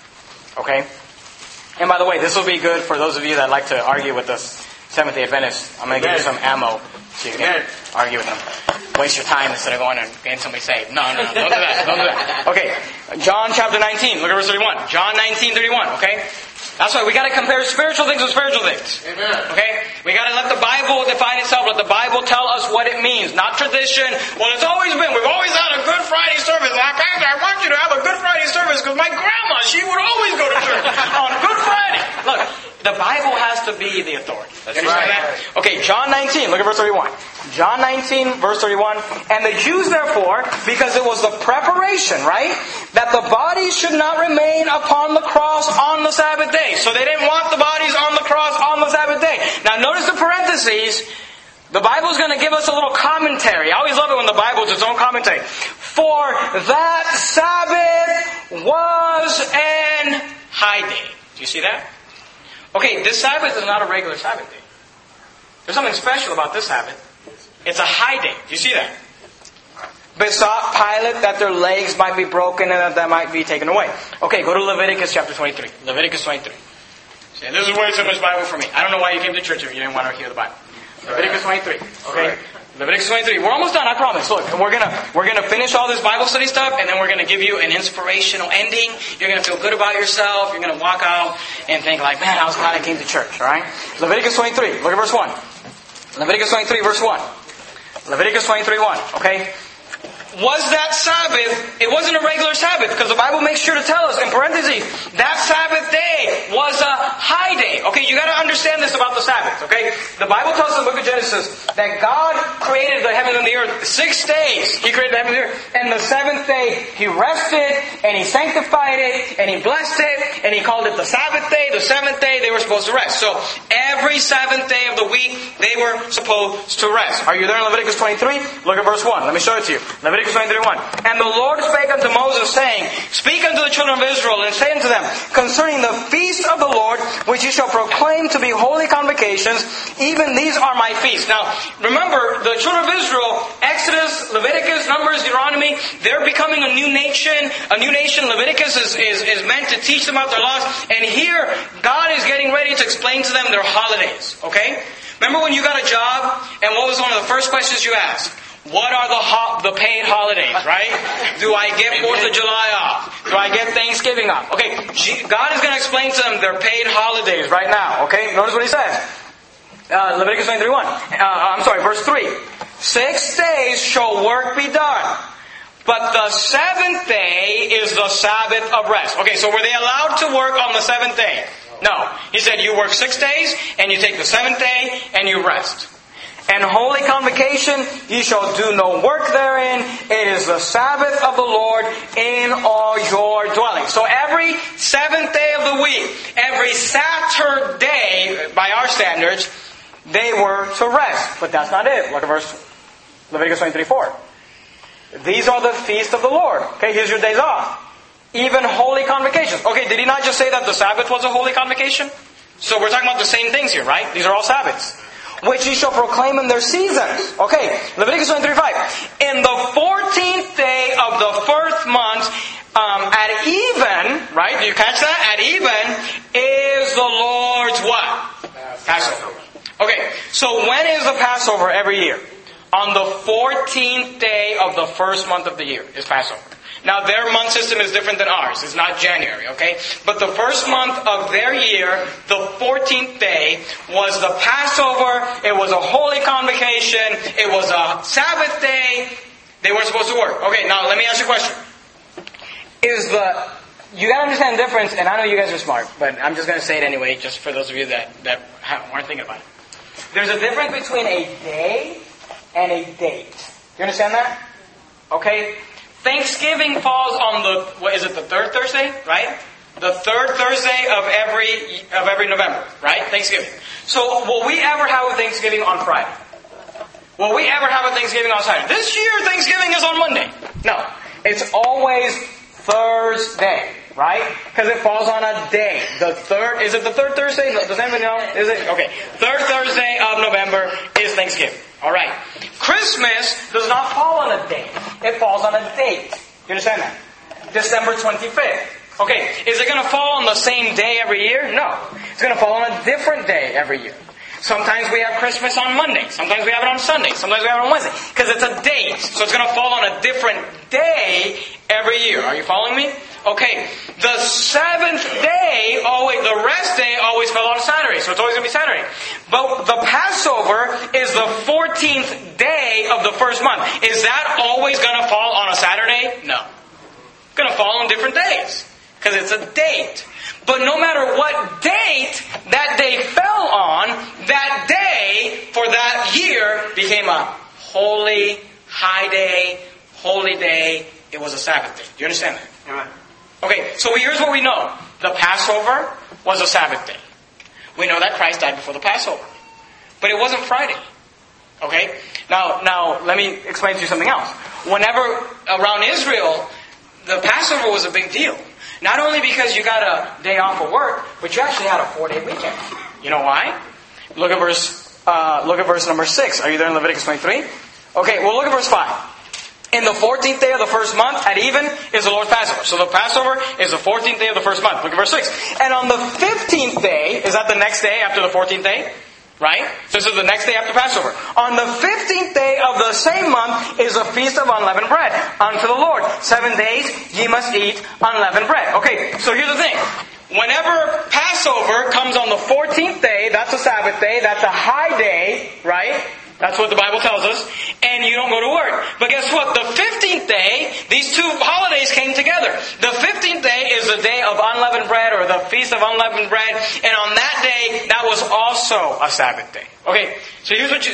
Okay? And by the way, this will be good for those of you that like to argue with the Seventh-day Adventists. I'm going to give you some ammo so you can argue with them. Waste your time instead of going and getting somebody saved. No, don't do that. Don't do that. Okay, John chapter 19. Look at verse 31. John 19:31. Okay? That's why we got to compare spiritual things with spiritual things. Amen. Okay? We got to let the Bible define itself. Let the Bible tell us what it means. Not tradition. Well, it's always been. We've always had a Good Friday service. Now, Pastor, I want you to have a Good Friday service because my grandma, she would always go to church on Good Friday. Look, the Bible has to be the authority. That's you understand that? Okay, John 19. Look at verse 31. John 19, verse 31. And the Jews, therefore, because it was the preparation, right, that the bodies should not remain upon the cross on the Sabbath day. So they didn't want the bodies on the cross on the Sabbath day. Now notice the parentheses. The Bible's going to give us a little commentary. I always love it when the Bible is its own commentary. For that Sabbath was an high day. Do you see that? Okay, this Sabbath is not a regular Sabbath day. There's something special about this Sabbath. It's a high day. Do you see that? Besought Pilate that their legs might be broken and that might be taken away. Okay, go to Leviticus chapter 23. Leviticus 23. See, this is way too much Bible for me. I don't know why you came to church if you didn't want to hear the Bible. Leviticus 23. Okay? Leviticus 23. We're almost done, I promise. Look, we're gonna finish all this Bible study stuff, and then we're gonna give you an inspirational ending. You're gonna feel good about yourself. You're gonna walk out and think like, man, I was glad I came to church. All right? Leviticus 23. Look at verse 1. Leviticus 23, verse 1. Leviticus 23, 1. Okay? Was that Sabbath, it wasn't a regular Sabbath, because the Bible makes sure to tell us, in parentheses, that Sabbath day was a high day. Okay, you gotta understand this about the Sabbath, okay? The Bible tells us in the book of Genesis that God created the heaven and the earth 6 days. He created the heaven and the earth. And the seventh day, He rested, and He sanctified it, and He blessed it, and He called it the Sabbath day. The seventh day, they were supposed to rest. So, every seventh day of the week, they were supposed to rest. Are you there in Leviticus 23? Look at verse 1. Let me show it to you. Leviticus Leviticus 23:1. And the Lord spake unto Moses, saying, Speak unto the children of Israel, and say unto them, Concerning the feast of the Lord, which ye shall proclaim to be holy convocations, even these are my feasts. Now, remember, the children of Israel, Exodus, Leviticus, Numbers, Deuteronomy, they're becoming a new nation. A new nation. Leviticus is meant to teach them about their laws. And here, God is getting ready to explain to them their holidays. Okay? Remember when you got a job, and what was one of the first questions you asked? What are the paid holidays, right? Do I get 4th of July off? Do I get Thanksgiving off? Okay, God is going to explain to them their paid holidays right now. Okay, notice what He says. Leviticus 23:1. Verse 3. 6 days shall work be done, but the 7th day is the Sabbath of rest. Okay, so were they allowed to work on the 7th day? No. He said you work 6 days, and you take the 7th day, and you rest. And holy convocation, ye shall do no work therein. It is the Sabbath of the Lord in all your dwellings. So every 7th day of the week, every Saturday, by our standards, they were to rest. But that's not it. Look at Leviticus 23:4. These are the feasts of the Lord. Okay, here's your days off. Even holy convocations. Okay, did He not just say that the Sabbath was a holy convocation? So we're talking about the same things here, right? These are all Sabbaths. Which ye shall proclaim in their seasons. Okay, Leviticus 23:5. In the 14th day of the first month, at even, right? Do you catch that? At even is the Lord's what? Passover. Okay, so when is the Passover every year? On the 14th day of the first month of the year is Passover. Now their month system is different than ours. It's not January, okay? But the first month of their year, the 14th day, was the Passover. It was a holy convocation. It was a Sabbath day. They weren't supposed to work. Okay, now let me ask you a question. You gotta understand the difference, and I know you guys are smart, but I'm just gonna say it anyway, just for those of you that aren't thinking about it. There's a difference between a day and a date. You understand that? Okay? Thanksgiving falls on the third Thursday, right? The third Thursday of every November, right? Thanksgiving. So will we ever have a Thanksgiving on Friday? Will we ever have a Thanksgiving on Saturday? This year Thanksgiving is on Monday. No. It's always Thursday, right? Because it falls on a day. Is it the third Thursday? Does anybody know? Is it? Okay. Third Thursday of November is Thanksgiving. Alright. Christmas does not fall on a day. It falls on a date. You understand that? December 25th. Okay. Is it going to fall on the same day every year? No. It's going to fall on a different day every year. Sometimes we have Christmas on Monday. Sometimes we have it on Sunday. Sometimes we have it on Wednesday. Because it's a date. So it's going to fall on a different day every year. Are you following me? Okay. The 7th day, the rest day always fell on Saturday. So it's always going to be Saturday. But the Passover is the 14th day of the first month. Is that always going to fall on a Saturday? No. It's going to fall on different days. Because it's a date. But no matter what date that day fell on, that day for that year became a holy, high day, holy day. It was a Sabbath day. Do you understand that? Amen. Okay, so here's what we know. The Passover was a Sabbath day. We know that Christ died before the Passover. But it wasn't Friday. Okay? Now, let me explain to you something else. Whenever around Israel, the Passover was a big deal. Not only because you got a day off of work, but you actually had a 4-day weekend. You know why? Look at verse number 6. Are you there in Leviticus 23? Okay, well look at verse 5. In the 14th day of the first month, at even, is the Lord's Passover. So the Passover is the 14th day of the first month. Look at verse 6. And on the 15th day, is that the next day after the 14th day? Right? So this is the next day after Passover. On the 15th day of the same month is a feast of unleavened bread unto the Lord. 7 days ye must eat unleavened bread. Okay, so here's the thing. Whenever Passover comes on the 14th day, that's a Sabbath day, that's a high day, right? That's what the Bible tells us. And you don't go to work. But guess what? The 15th day, these two holidays came together. The 15th day is the day of unleavened bread, or the feast of unleavened bread. And on that day, that was also a Sabbath day. Okay, so here's what you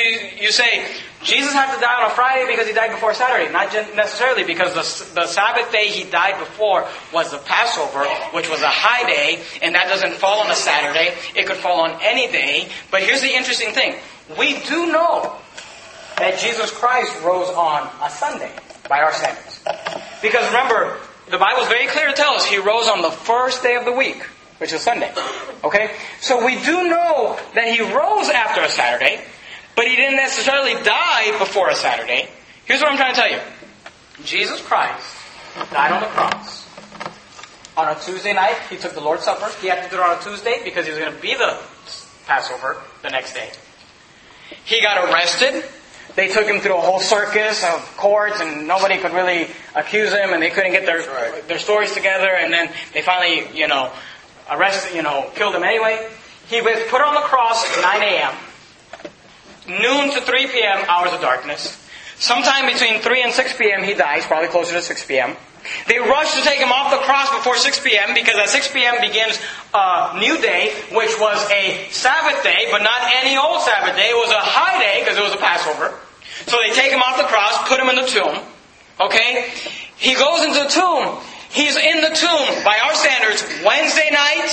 say, Jesus had to die on a Friday because he died before Saturday. Not necessarily, because the Sabbath day he died before was the Passover, which was a high day, and that doesn't fall on a Saturday. It could fall on any day. But here's the interesting thing. We do know that Jesus Christ rose on a Sunday. by our standards. Because remember, the Bible is very clear to tell us He rose on the first day of the week, which is Sunday. Okay? So we do know that He rose after a Saturday, but He didn't necessarily die before a Saturday. Here's what I'm trying to tell you. Jesus Christ died on the cross. On a Tuesday night, He took the Lord's Supper. He had to do it on a Tuesday because He was going to be the Passover the next day. He got arrested. They took Him through a whole circus of courts, and nobody could really accuse Him, and they couldn't get their stories together, and then they finally, arrested, killed Him anyway. He was put on the cross at 9 a.m., noon to 3 p.m., hours of darkness. Sometime between 3 and 6 p.m. He dies, probably closer to 6 p.m. They rushed to take Him off the cross before 6 p.m. because at 6 p.m. begins a new day, which was a Sabbath day, but not any old Sabbath day. It was a high day because it was a Passover. So they take Him off the cross, put Him in the tomb. Okay? He goes into the tomb. He's in the tomb, by our standards, Wednesday night,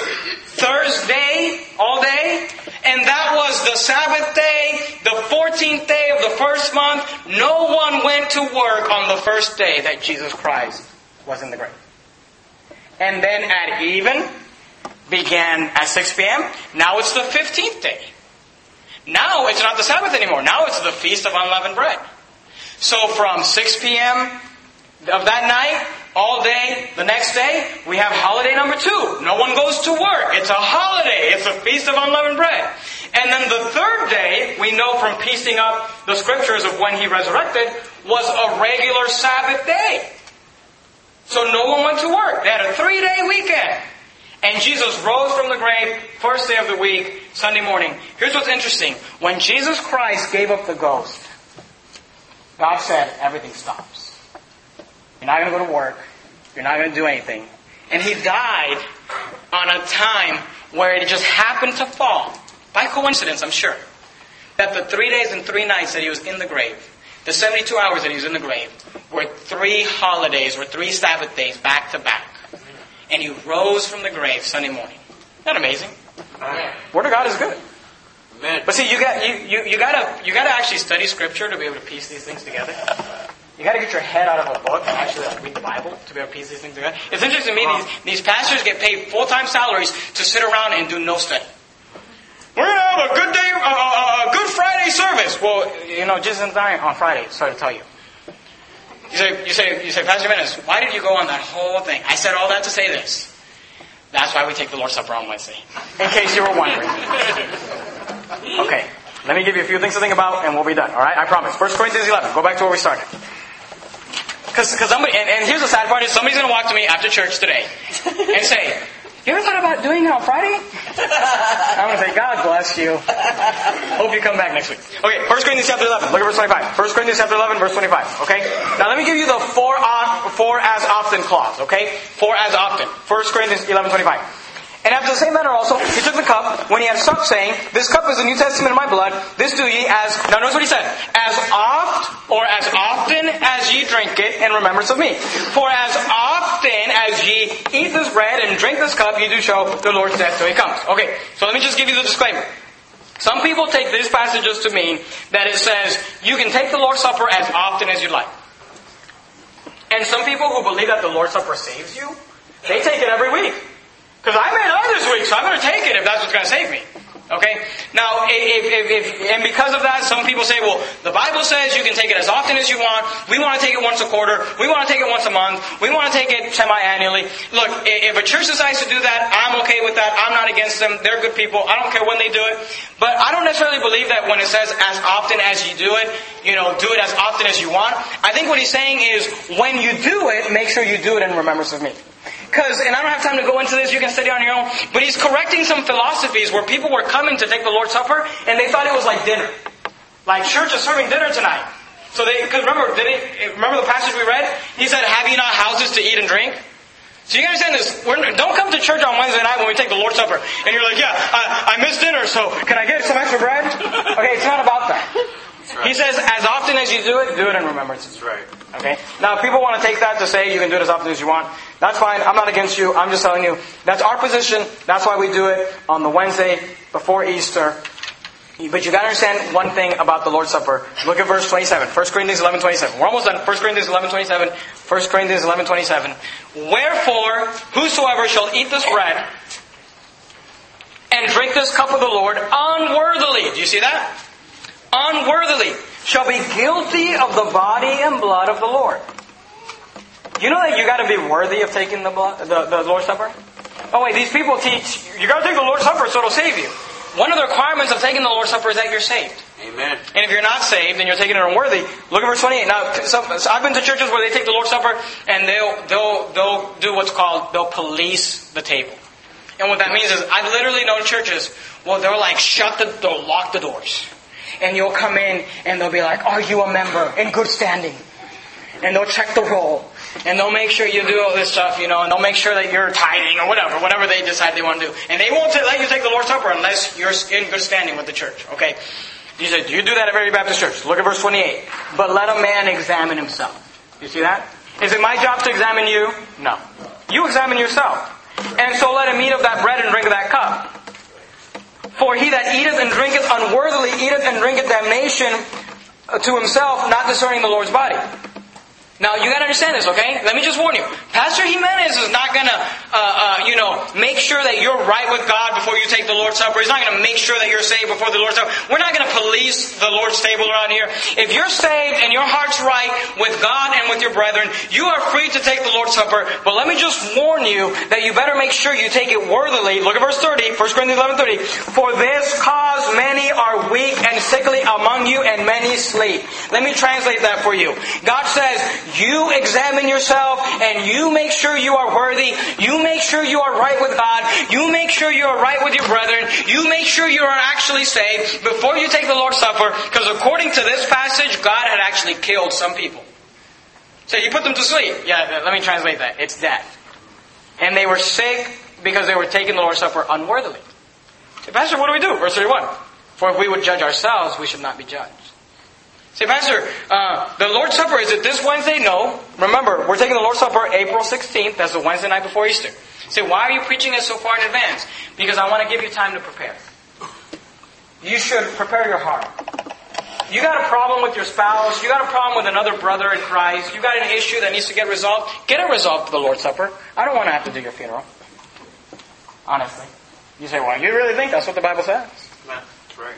Thursday, all day. And that was the Sabbath day, the 14th day of the first month. No one went to work on the first day that Jesus Christ was in the grave. And then at even, began at 6 p.m. Now it's the 15th day. Now it's not the Sabbath anymore. Now it's the Feast of Unleavened Bread. So from 6 p.m. of that night, all day, the next day, we have holiday number 2. No one goes to work. It's a holiday. It's a Feast of Unleavened Bread. And then the third day, we know from piecing up the scriptures of when He resurrected, was a regular Sabbath day. So no one went to work. They had a 3-day weekend. And Jesus rose from the grave, first day of the week, Sunday morning. Here's what's interesting. When Jesus Christ gave up the ghost, God said, everything stops. You're not going to go to work. You're not going to do anything. And He died on a time where it just happened to fall, by coincidence, I'm sure, that the 3 days and 3 nights that He was in the grave, the 72 hours that He was in the grave, were 3 holidays, or 3 Sabbath days back to back. And He rose from the grave Sunday morning. Isn't that amazing? Word of God is good. Amen. But see, you gotta actually study Scripture to be able to piece these things together. You got to get your head out of a book and actually read the Bible to be able to piece these things together. It's interesting to me, these pastors get paid full-time salaries to sit around and do no study. We're going to have a good day, a Good Friday service. Well, Jesus didn't die on Friday, sorry to tell you. You say, Pastor Jimenez, why did you go on that whole thing? I said all that to say this. That's why we take the Lord's Supper on Wednesday. In case you were wondering. Okay, let me give you a few things to think about and we'll be done. Alright, I promise. 1 Corinthians 11. Go back to where we started. Because somebody, and here's the sad part, is somebody's going to walk to me after church today and say, you ever thought about doing it on Friday? I'm going to say, God bless you. Hope you come back next week. Okay, 1 Corinthians chapter 11. Look at verse 25. 1 Corinthians chapter 11, verse 25. Okay? Now let me give you the for as often clause. Okay? For as often. 1 Corinthians 11, 25. And after the same manner also, He took the cup when He had supped, saying, this cup is the New Testament of my blood. This do ye as... Now notice what He said. As often as ye drink it in remembrance of me. For as often as ye eat this bread and drink this cup, ye do show the Lord's death till He comes. Okay, so let me just give you the disclaimer. Some people take these passages to mean that it says, you can take the Lord's Supper as often as you like. And some people who believe that the Lord's Supper saves you, they take it every week. Because I may die this week, so I'm going to take it if that's what's going to save me. Okay? Now, and because of that, some people say, well, the Bible says you can take it as often as you want. We want to take it once a quarter. We want to take it once a month. We want to take it semi-annually. Look, if a church decides to do that, I'm okay with that. I'm not against them. They're good people. I don't care when they do it. But I don't necessarily believe that when it says as often as you do it, do it as often as you want. I think what he's saying is when you do it, make sure you do it in remembrance of me. And I don't have time to go into this, you can study on your own, but he's correcting some philosophies where people were coming to take the Lord's Supper and they thought it was like dinner. Like church is serving dinner tonight. So because remember the passage we read? He said, have you not houses to eat and drink? So you understand this, don't come to church on Wednesday night when we take the Lord's Supper and you're like, yeah, I missed dinner, so can I get some extra bread? Okay, it's not about that. Right. He says, as often as you do it in remembrance. That's right. Okay? Now, if people want to take that to say you can do it as often as you want, that's fine. I'm not against you. I'm just telling you, that's our position. That's why we do it on the Wednesday before Easter. But you got to understand one thing about the Lord's Supper. Look at verse 27. 1 Corinthians 11:27. We're almost done. 1 Corinthians 11:27. 1 Corinthians 11:27. Wherefore, whosoever shall eat this bread and drink this cup of the Lord unworthily. Do you see that? Unworthily shall be guilty of the body and blood of the Lord. You know that you got to be worthy of taking the Lord's Supper? Oh wait, these people teach you got to take the Lord's Supper so it'll save you. One of the requirements of taking the Lord's Supper is that you're saved. Amen. And if you're not saved and you're taking it unworthy, look at verse 28. Now, so I've been to churches where they take the Lord's Supper and they'll do what's called, they'll police the table. And what that means is, I've literally known churches, well, they'll like they'll lock the doors. And you'll come in and they'll be like, are you a member in good standing? And they'll check the roll. And they'll make sure you do all this stuff, and they'll make sure that you're tithing or whatever they decide they want to do. And they won't let you take the Lord's Supper unless you're in good standing with the church, okay? You say, do you do that at every Baptist church? Look at verse 28. But let a man examine himself. You see that? Is it my job to examine you? No. You examine yourself. And so let him eat of that bread and drink of that cup. For he that eateth and drinketh unworthily eateth and drinketh damnation to himself, not discerning the Lord's body. Now, you got to understand this, okay? Let me just warn you. Pastor Jimenez is not going to, make sure that you're right with God before you take the Lord's Supper. He's not going to make sure that you're saved before the Lord's Supper. We're not going to police the Lord's table around here. If you're saved and your heart's right with God and with your brethren, you are free to take the Lord's Supper. But let me just warn you that you better make sure you take it worthily. Look at verse 30, 1 Corinthians 11:30. For this cause many are weak and sickly among you, and many sleep. Let me translate that for you. God says, you examine yourself and you make sure you are worthy. You make sure you are right with God. You make sure you are right with your brethren. You make sure you are actually saved before you take the Lord's Supper. Because according to this passage, God had actually killed some people. So you put them to sleep. Yeah, let me translate that. It's death. And they were sick because they were taking the Lord's Supper unworthily. Say, Pastor, what do we do? Verse 31. For if we would judge ourselves, we should not be judged. Say, Pastor, the Lord's Supper, is it this Wednesday? No. Remember, we're taking the Lord's Supper April 16th. That's the Wednesday night before Easter. Say, why are you preaching it so far in advance? Because I want to give you time to prepare. You should prepare your heart. You got a problem with your spouse. You got a problem with another brother in Christ. You got an issue that needs to get resolved. Get it resolved for the Lord's Supper. I don't want to have to do your funeral. Honestly. You say, well, you really think that's what the Bible says? That's right.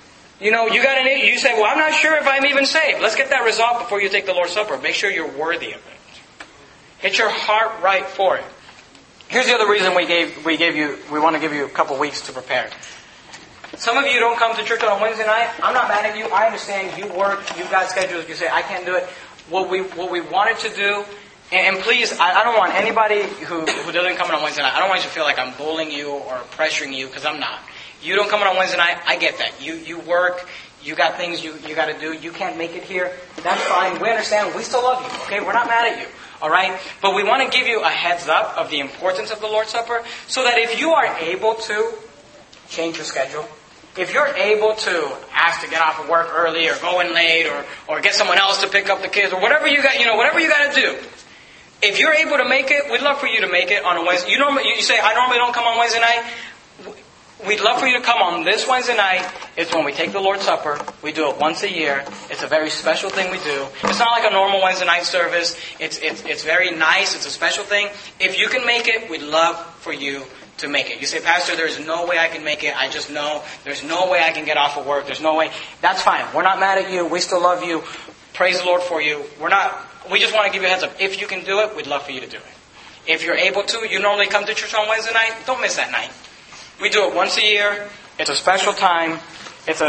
You say, well, I'm not sure if I'm even saved. Let's get that resolved before you take the Lord's Supper. Make sure you're worthy of it. Get your heart right for it. Here's the other reason we want to give you a couple weeks to prepare. Some of you don't come to church on a Wednesday night. I'm not mad at you. I understand you work, you've got schedules, you say, I can't do it. What we wanted to do, and please, I don't want anybody who doesn't come on Wednesday night, I don't want you to feel like I'm bullying you or pressuring you, because I'm not. You don't come on Wednesday night, I get that. You work, you got things you got to do, you can't make it here. That's fine. We understand. We still love you. Okay? We're not mad at you. Alright? But we want to give you a heads up of the importance of the Lord's Supper, so that if you are able to change your schedule, if you're able to ask to get off of work early or go in late or get someone else to pick up the kids or whatever you got, whatever you got to do. If you're able to make it, we'd love for you to make it on a Wednesday. You say, I normally don't come on Wednesday night. We'd love for you to come on this Wednesday night. It's when we take the Lord's Supper. We do it once a year. It's a very special thing we do. It's not like a normal Wednesday night service. It's very nice. It's a special thing. If you can make it, we'd love for you to make it. You say, Pastor, there's no way I can make it. I just know there's no way I can get off of work. There's no way. That's fine. We're not mad at you. We still love you. Praise the Lord for you. We just want to give you a heads up. If you can do it, we'd love for you to do it. If you're able to, you normally come to church on Wednesday night. Don't miss that night. We do it once a year. It's a special time. It's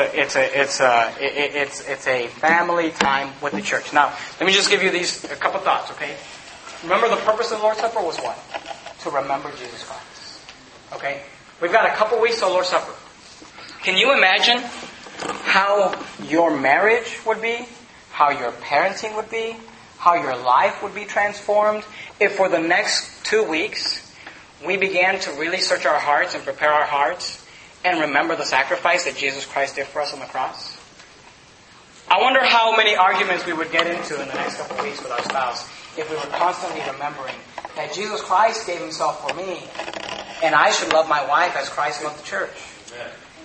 a family time with the church. Now, let me just give you a couple thoughts, okay? Remember, the purpose of the Lord's Supper was what? To remember Jesus Christ. Okay? We've got a couple weeks of Lord's Supper. Can you imagine how your marriage would be? How your parenting would be? How your life would be transformed if for the next 2 weeks we began to really search our hearts and prepare our hearts and remember the sacrifice that Jesus Christ did for us on the cross? I wonder how many arguments we would get into in the next couple of weeks with our spouse if we were constantly remembering that Jesus Christ gave Himself for me, and I should love my wife as Christ loved the church.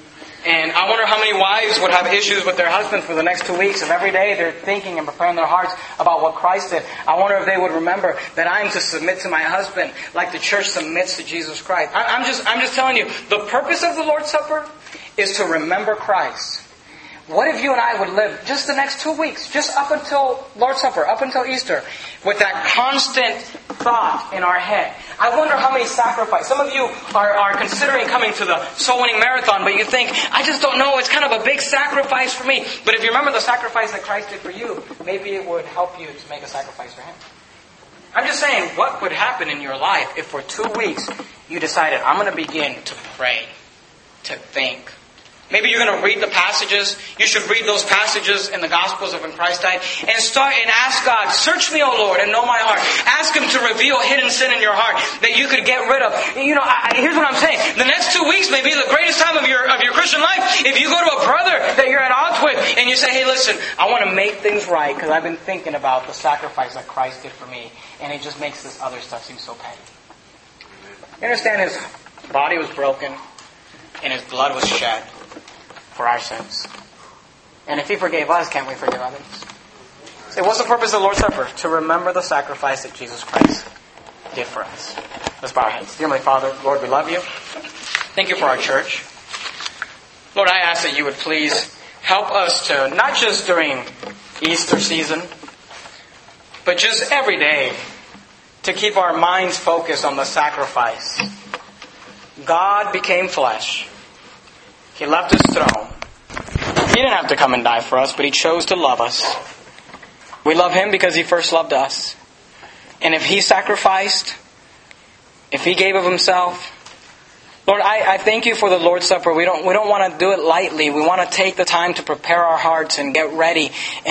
And I wonder how many wives would have issues with their husbands for the next 2 weeks if every day they're thinking and preparing their hearts about what Christ did. I wonder if they would remember that I'm to submit to my husband like the church submits to Jesus Christ. I'm just telling you, the purpose of the Lord's Supper is to remember Christ. What if you and I would live just the next 2 weeks, just up until Lord's Supper, up until Easter, with that constant thought in our head? I wonder how many sacrifices. Some of you are considering coming to the soul winning marathon, but you think, I just don't know, it's kind of a big sacrifice for me. But if you remember the sacrifice that Christ did for you, maybe it would help you to make a sacrifice for Him. I'm just saying, what would happen in your life if for 2 weeks you decided, I'm going to begin to pray, to think. Maybe you're going to read the passages. You should read those passages in the Gospels of when Christ died. And start and ask God, search me, O Lord, and know my heart. Ask Him to reveal hidden sin in your heart that you could get rid of. Here's what I'm saying. The next 2 weeks may be the greatest time of your Christian life. If you go to a brother that you're at odds with and you say, hey, listen, I want to make things right because I've been thinking about the sacrifice that Christ did for me. And it just makes this other stuff seem so petty. You understand His body was broken and His blood was shed for our sins. And if He forgave us, can't we forgive others? So what's the purpose of the Lord's Supper? To remember the sacrifice that Jesus Christ did for us. Let's bow our heads. Dear my Father, Lord, we love You. Thank You for our church. Lord, I ask that You would please help us to, not just during Easter season, but just every day, to keep our minds focused on the sacrifice. God became flesh. He left His throne. He didn't have to come and die for us, but He chose to love us. We love Him because He first loved us. And if He sacrificed, if He gave of Himself, Lord, I thank You for the Lord's Supper. We don't want to do it lightly. We want to take the time to prepare our hearts and get ready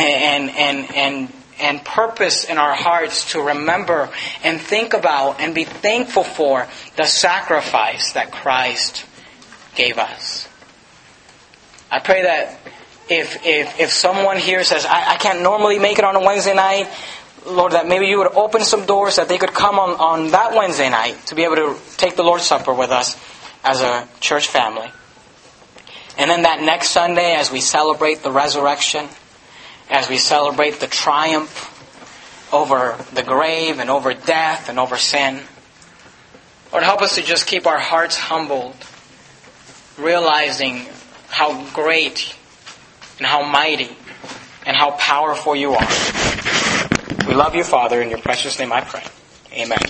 and purpose in our hearts to remember and think about and be thankful for the sacrifice that Christ gave us. I pray that if someone here says, I can't normally make it on a Wednesday night, Lord, that maybe You would open some doors that they could come on that Wednesday night to be able to take the Lord's Supper with us as a church family. And then that next Sunday, as we celebrate the resurrection, as we celebrate the triumph over the grave and over death and over sin, Lord, help us to just keep our hearts humbled, realizing how great and how mighty and how powerful You are. We love You, Father. In Your precious name I pray. Amen.